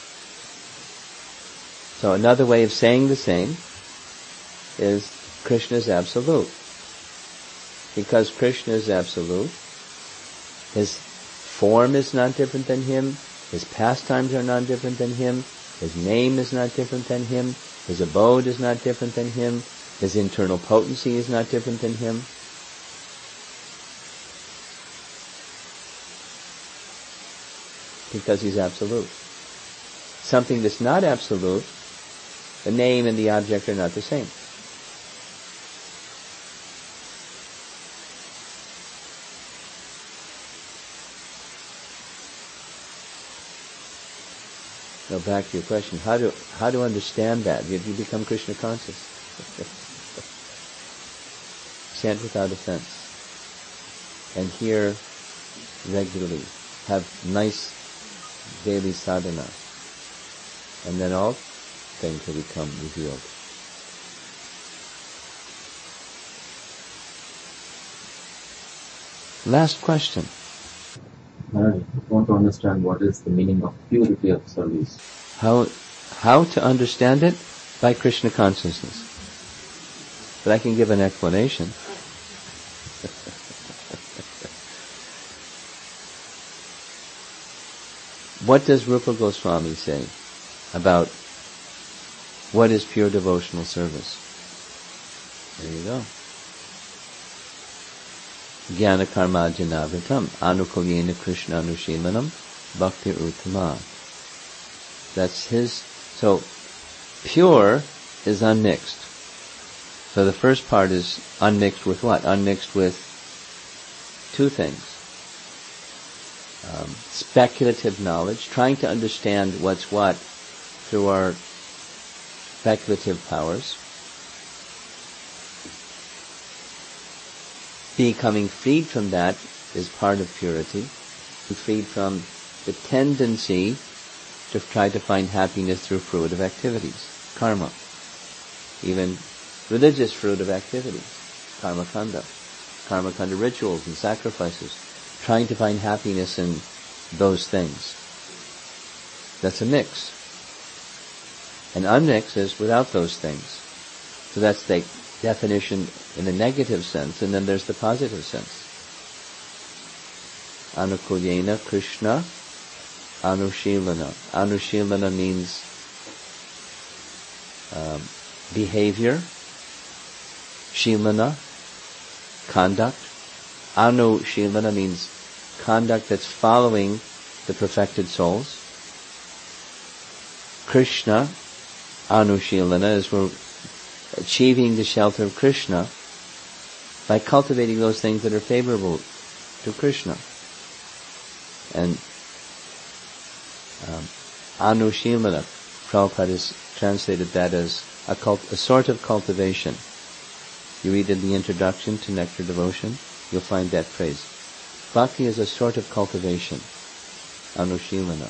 So another way of saying the same is Krishna is absolute. Because Krishna is absolute, his form is not different than him, his pastimes are not different than him, his name is not different than him, his abode is not different than him, his internal potency is not different than him. Because he's absolute. Something that's not absolute, the name and the object are not the same. Now back to your question, how to how to understand that? If you become Krishna conscious. Chant without offense. And hear regularly. Have nice daily sadhana. And then all things will become revealed. Last question. I want to understand what is the meaning of purity of service. How how to understand it? By Krishna consciousness. But I can give an explanation. What does Rupa Goswami say about what is pure devotional service? There you go. Jnana karma janavritam anukulyena krishna anushilanam bhakti uttama. That's his. So, pure is unmixed. So the first part is unmixed with what? Unmixed with two things. Um, speculative knowledge, trying to understand what's what through our speculative powers. Becoming freed from that is part of purity. Freed from the tendency to try to find happiness through fruitive activities, karma. Even religious fruitive activities, karma kanda. Karma kanda rituals and sacrifices. Trying to find happiness in those things. That's a mix. An unmix is without those things. So that's the definition in the negative sense, and then there's the positive sense. Anukulyena Krishna Anushilana. Anushilana means um, behavior. Shilana, conduct. Anushilana means conduct that's following the perfected souls. Krishna Anushilana is we're achieving the shelter of Krishna by cultivating those things that are favorable to Krishna. And um, Anushilana, Prabhupada has translated that as a, cult, a sort of cultivation. You read in the introduction to Nectar Devotion, you'll find that phrase. Bhakti is a sort of cultivation. Anushilana.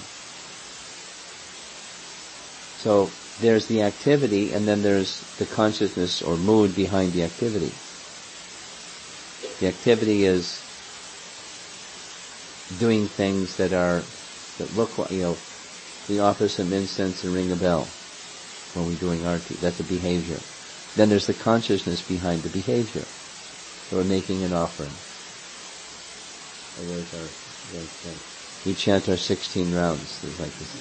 So there's the activity, and then there's the consciousness or mood behind the activity. The activity is doing things that are, that look like, you know, we offer some incense and ring a bell when we're doing arti. That's a behavior. Then there's the consciousness behind the behavior. So we're making an offering. Oh, where's our, where's that? We chant our sixteen rounds. There's like this.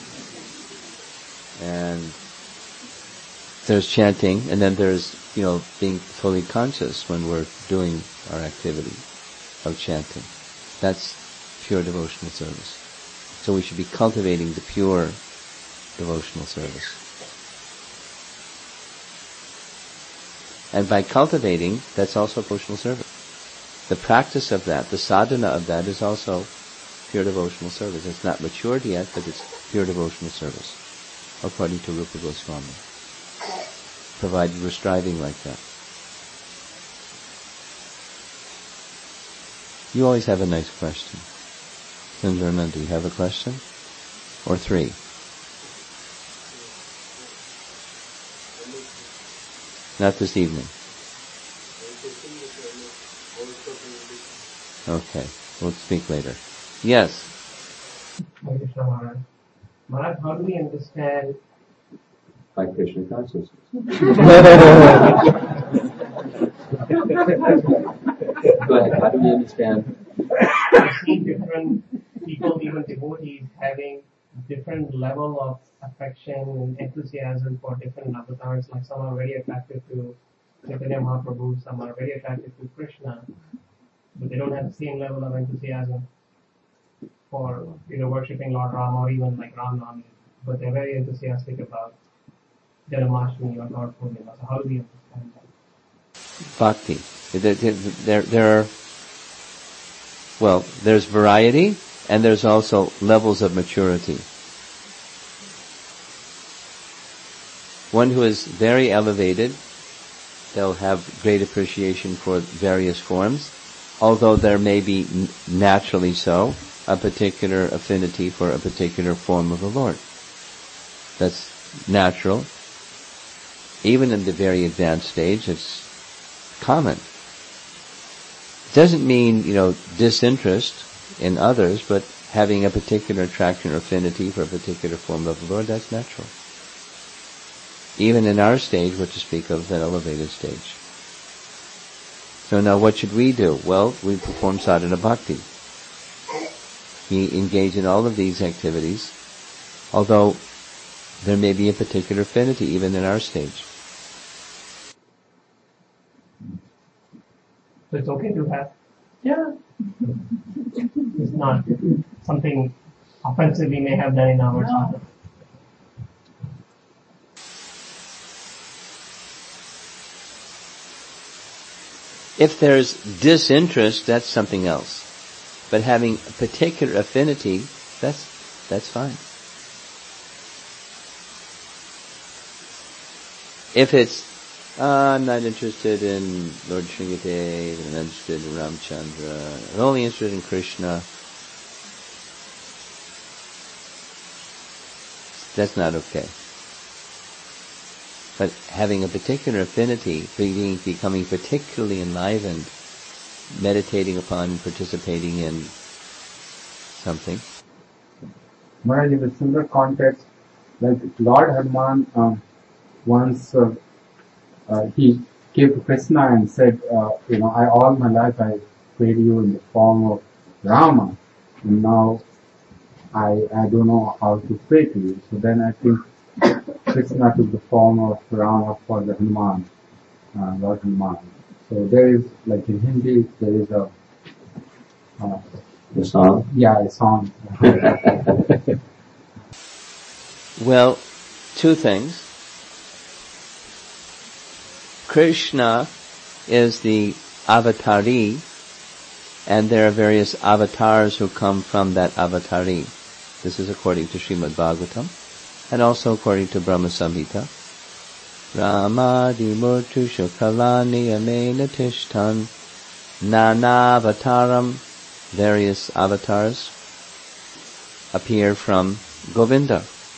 And there's chanting, and then there's, you know, being fully conscious when we're doing our activity of chanting. That's pure devotional service. So we should be cultivating the pure devotional service. And by cultivating, that's also devotional service. The practice of that, the sadhana of that, is also pure devotional service. It's not matured yet, but it's pure devotional service, according to Rupa Goswami, provided we're striving like that. You always have a nice question. Sundarana, do you have a question? Or three? Not this evening. Okay, we'll speak later. Yes? Maharaj, Maharaj, how do we understand By Krishna consciousness. Go ahead, how do we understand? I see different people, even devotees, having different level of affection and enthusiasm for different avatars. Like some are very attracted to Chaitanya Mahaprabhu, some are very attracted to Krishna, but they don't have the same level of enthusiasm for, you know, worshipping Lord Rama or even like Ram Navami, but they're very enthusiastic about Janmashtami or Lord Purnima. So how do we understand that? Bhakti. There, there, there are, well, there's variety, and there's also levels of maturity. One who is very elevated, they'll have great appreciation for various forms, although there may be n- naturally so a particular affinity for a particular form of the Lord. That's natural. Even in the very advanced stage, it's common. It doesn't mean, you know, disinterest in others, but having a particular attraction or affinity for a particular form of the Lord, that's natural. Even in our stage, what to speak of an elevated stage. So now what should we do? Well, we perform sadhana bhakti. We engage in all of these activities, although there may be a particular affinity even in our stage. So it's okay to have, yeah, it's not something offensive we may have done in our sadhana. If there's disinterest, that's something else. But having a particular affinity, that's that's fine. If it's, uh, I'm not interested in Lord Sringadev, I'm not interested in Ramchandra, I'm only interested in Krishna, that's not okay. But having a particular affinity, being, becoming particularly enlivened, meditating upon, participating in something. Maharaj, in a similar context, like Lord Hanuman, um, once uh, uh, he came to Krishna and said, uh, you know, I all my life I prayed you in the form of Rama, and now I I don't know how to pray to you. So then I think Krishna took the form of Rama for the Hanuman, uh, Lord Hanuman. So there is, like in Hindi, there is a uh, The song? yeah, a song. Well, two things. Krishna is the avatari, and there are various avatars who come from that avatari. This is according to Srimad Bhagavatam, and also according to Brahma Samhita. Ramadi murtu shukalani amena tishtan nanavataram. Various avatars appear from Govinda.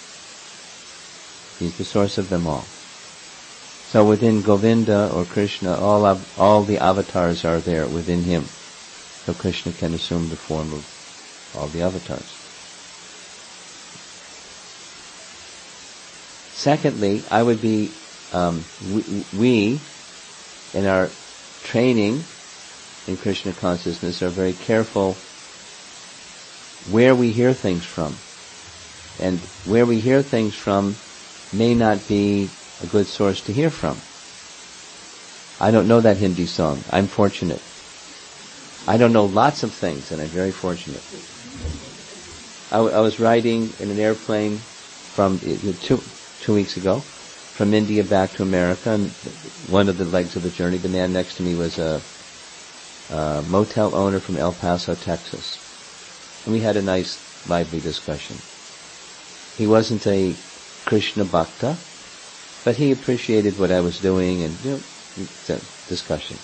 He's the source of them all. So within Govinda or Krishna, all av- all the avatars are there within him. So Krishna can assume the form of all the avatars. Secondly, I would be, um, we, we, in our training in Krishna consciousness, are very careful where we hear things from. And where we hear things from may not be a good source to hear from. I don't know that Hindi song. I'm fortunate. I don't know lots of things, and I'm very fortunate. I, w- I was riding in an airplane from uh, two, two weeks ago, from India back to America, and one of the legs of the journey, the man next to me was a, a motel owner from El Paso, Texas. And we had a nice, lively discussion. He wasn't a Krishna Bhakta, but he appreciated what I was doing, and, you know, it's a discussion.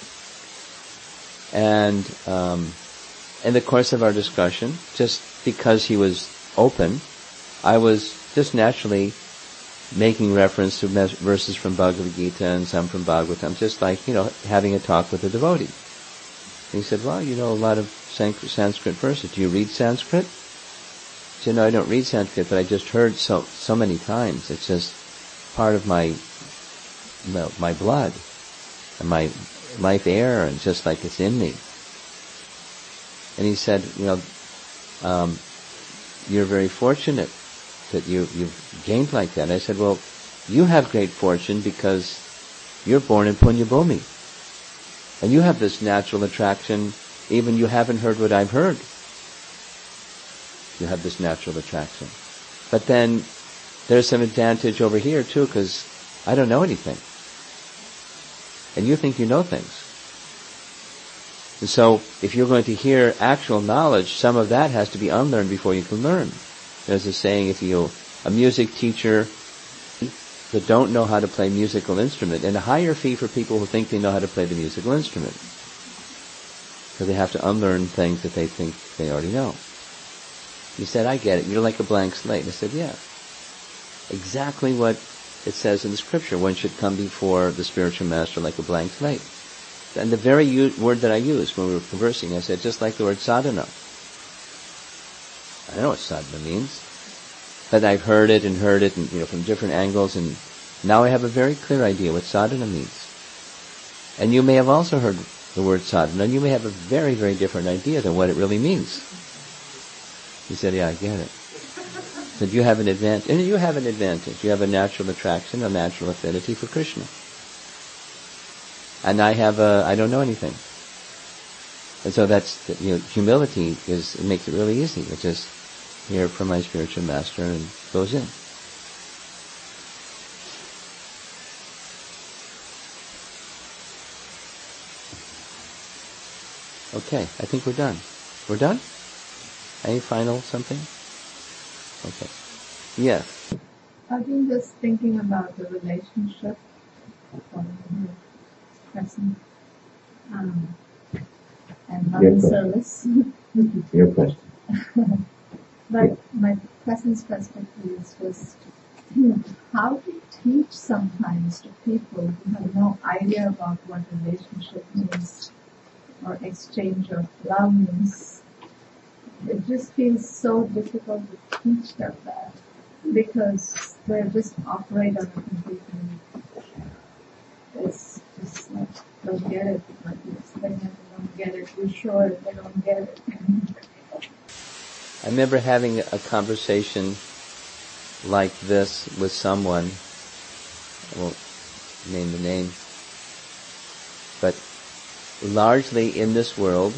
And um, in the course of our discussion, just because he was open, I was just naturally making reference to mes- verses from Bhagavad Gita and some from Bhagavatam, just like, you know, having a talk with a devotee. And he said, well, you know a lot of Sanskrit verses. Do you read Sanskrit? I said, no, I don't read Sanskrit, but I just heard so so many times. It's just part of my my blood and my life air, and just like it's in me. And he said, you know, um, you're very fortunate that you, you've gained like that. And I said, well, you have great fortune because you're born in Punyabhumi. And you have this natural attraction, even you haven't heard what I've heard. You have this natural attraction. But then there's some advantage over here too, because I don't know anything. And you think you know things. And so, if you're going to hear actual knowledge, some of that has to be unlearned before you can learn. There's a saying, if you, a music teacher that don't know how to play musical instrument, and a higher fee for people who think they know how to play the musical instrument. Because they have to unlearn things that they think they already know. He said, I get it. You're like a blank slate. And I said, yeah. Exactly what it says in the scripture. One should come before the spiritual master like a blank slate. And the very u- word that I used when we were conversing, I said, just like the word sadhana. I know what sadhana means. But I've heard it and heard it and, you know, from different angles, and now I have a very clear idea what sadhana means. And you may have also heard the word sadhana, and you may have a very, very different idea than what it really means. He said, yeah, I get it. He said, you have an advantage. And you have an advantage. You have a natural attraction, a natural affinity for Krishna. And I have a, I don't know anything. And so that's, you know, humility is, it makes it really easy. It's just hear from my spiritual master and goes in. Okay, I think we're done. We're done? Any final something? Okay. Yes. I've been just thinking about the relationship from the present um, and loving service. Your question. But my present perspective is just, you know, how to teach sometimes to people who have no idea about what relationship means or exchange of love means. It just feels so difficult to teach them that because they just operate on a completely, it's just like, don't get it, like you explain it, they don't get it, you're sure they don't get it. I remember having a conversation like this with someone, I won't name the name, but largely in this world,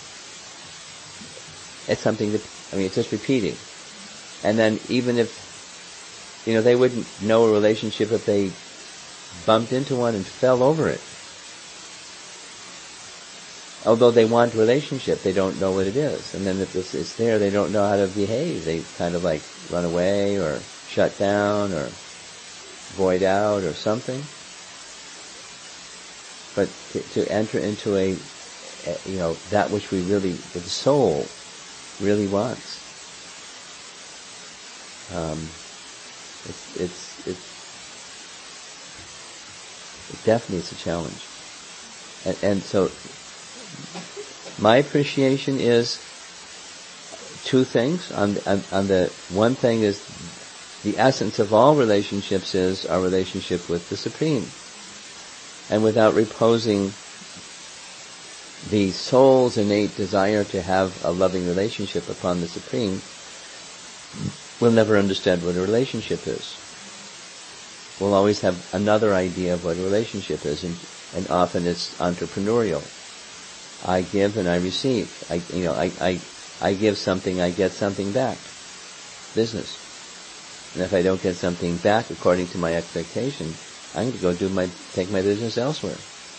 it's something that, I mean, it's just repeating. And then even if, you know, they wouldn't know a relationship if they bumped into one and fell over it. Although they want relationship, they don't know what it is. And then if it's there, they don't know how to behave. They kind of like run away or shut down or void out or something. But to, to enter into a, a, you know, that which we really, the soul really wants, um, it's, it's, it's, it definitely is a challenge. And, and so, my appreciation is two things. On, on, on the one thing is the essence of all relationships is our relationship with the Supreme. And without reposing the soul's innate desire to have a loving relationship upon the Supreme will never understand what a relationship is. We'll always have another idea of what a relationship is, and, and often it's entrepreneurial. I give and I receive. I, you know, I, I, I give something, I get something back. Business. And if I don't get something back according to my expectation, I'm going to go do my, take my business elsewhere.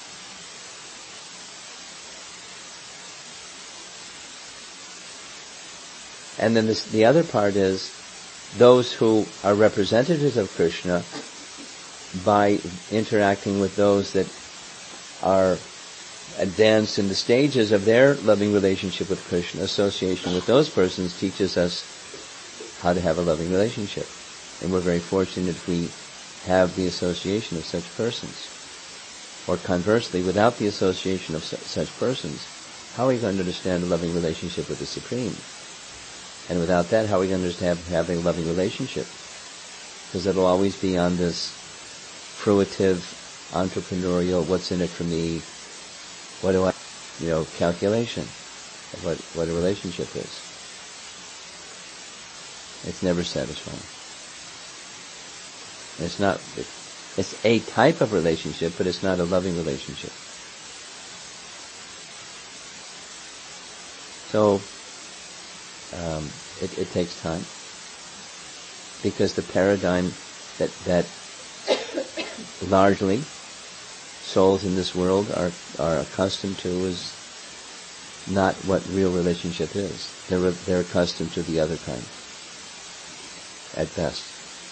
And then this, the other part is those who are representatives of Krishna, by interacting with those that are advanced in the stages of their loving relationship with Krishna, association with those persons teaches us how to have a loving relationship. And we're very fortunate if we have the association of such persons. Or conversely, without the association of su- such persons, how are we going to understand a loving relationship with the Supreme? And without that, how are we going to understand having a loving relationship? Because it'll always be on this fruitive, entrepreneurial, what's in it for me, what do I, you know, calculation of what, what a relationship is. It's never satisfying. It's not, it's a type of relationship, but it's not a loving relationship. So, um, it, it takes time. Because the paradigm that, that largely souls in this world are, are accustomed to is not what real relationship is. They're, they're accustomed to the other kind, at best.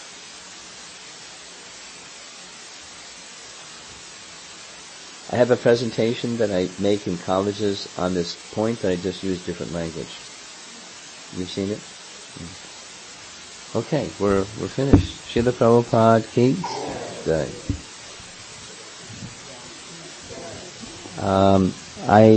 I have a presentation that I make in colleges on this point, but I just use different language. You've seen it? Okay, we're we're finished. Srila Prabhupada ki jai. Um, I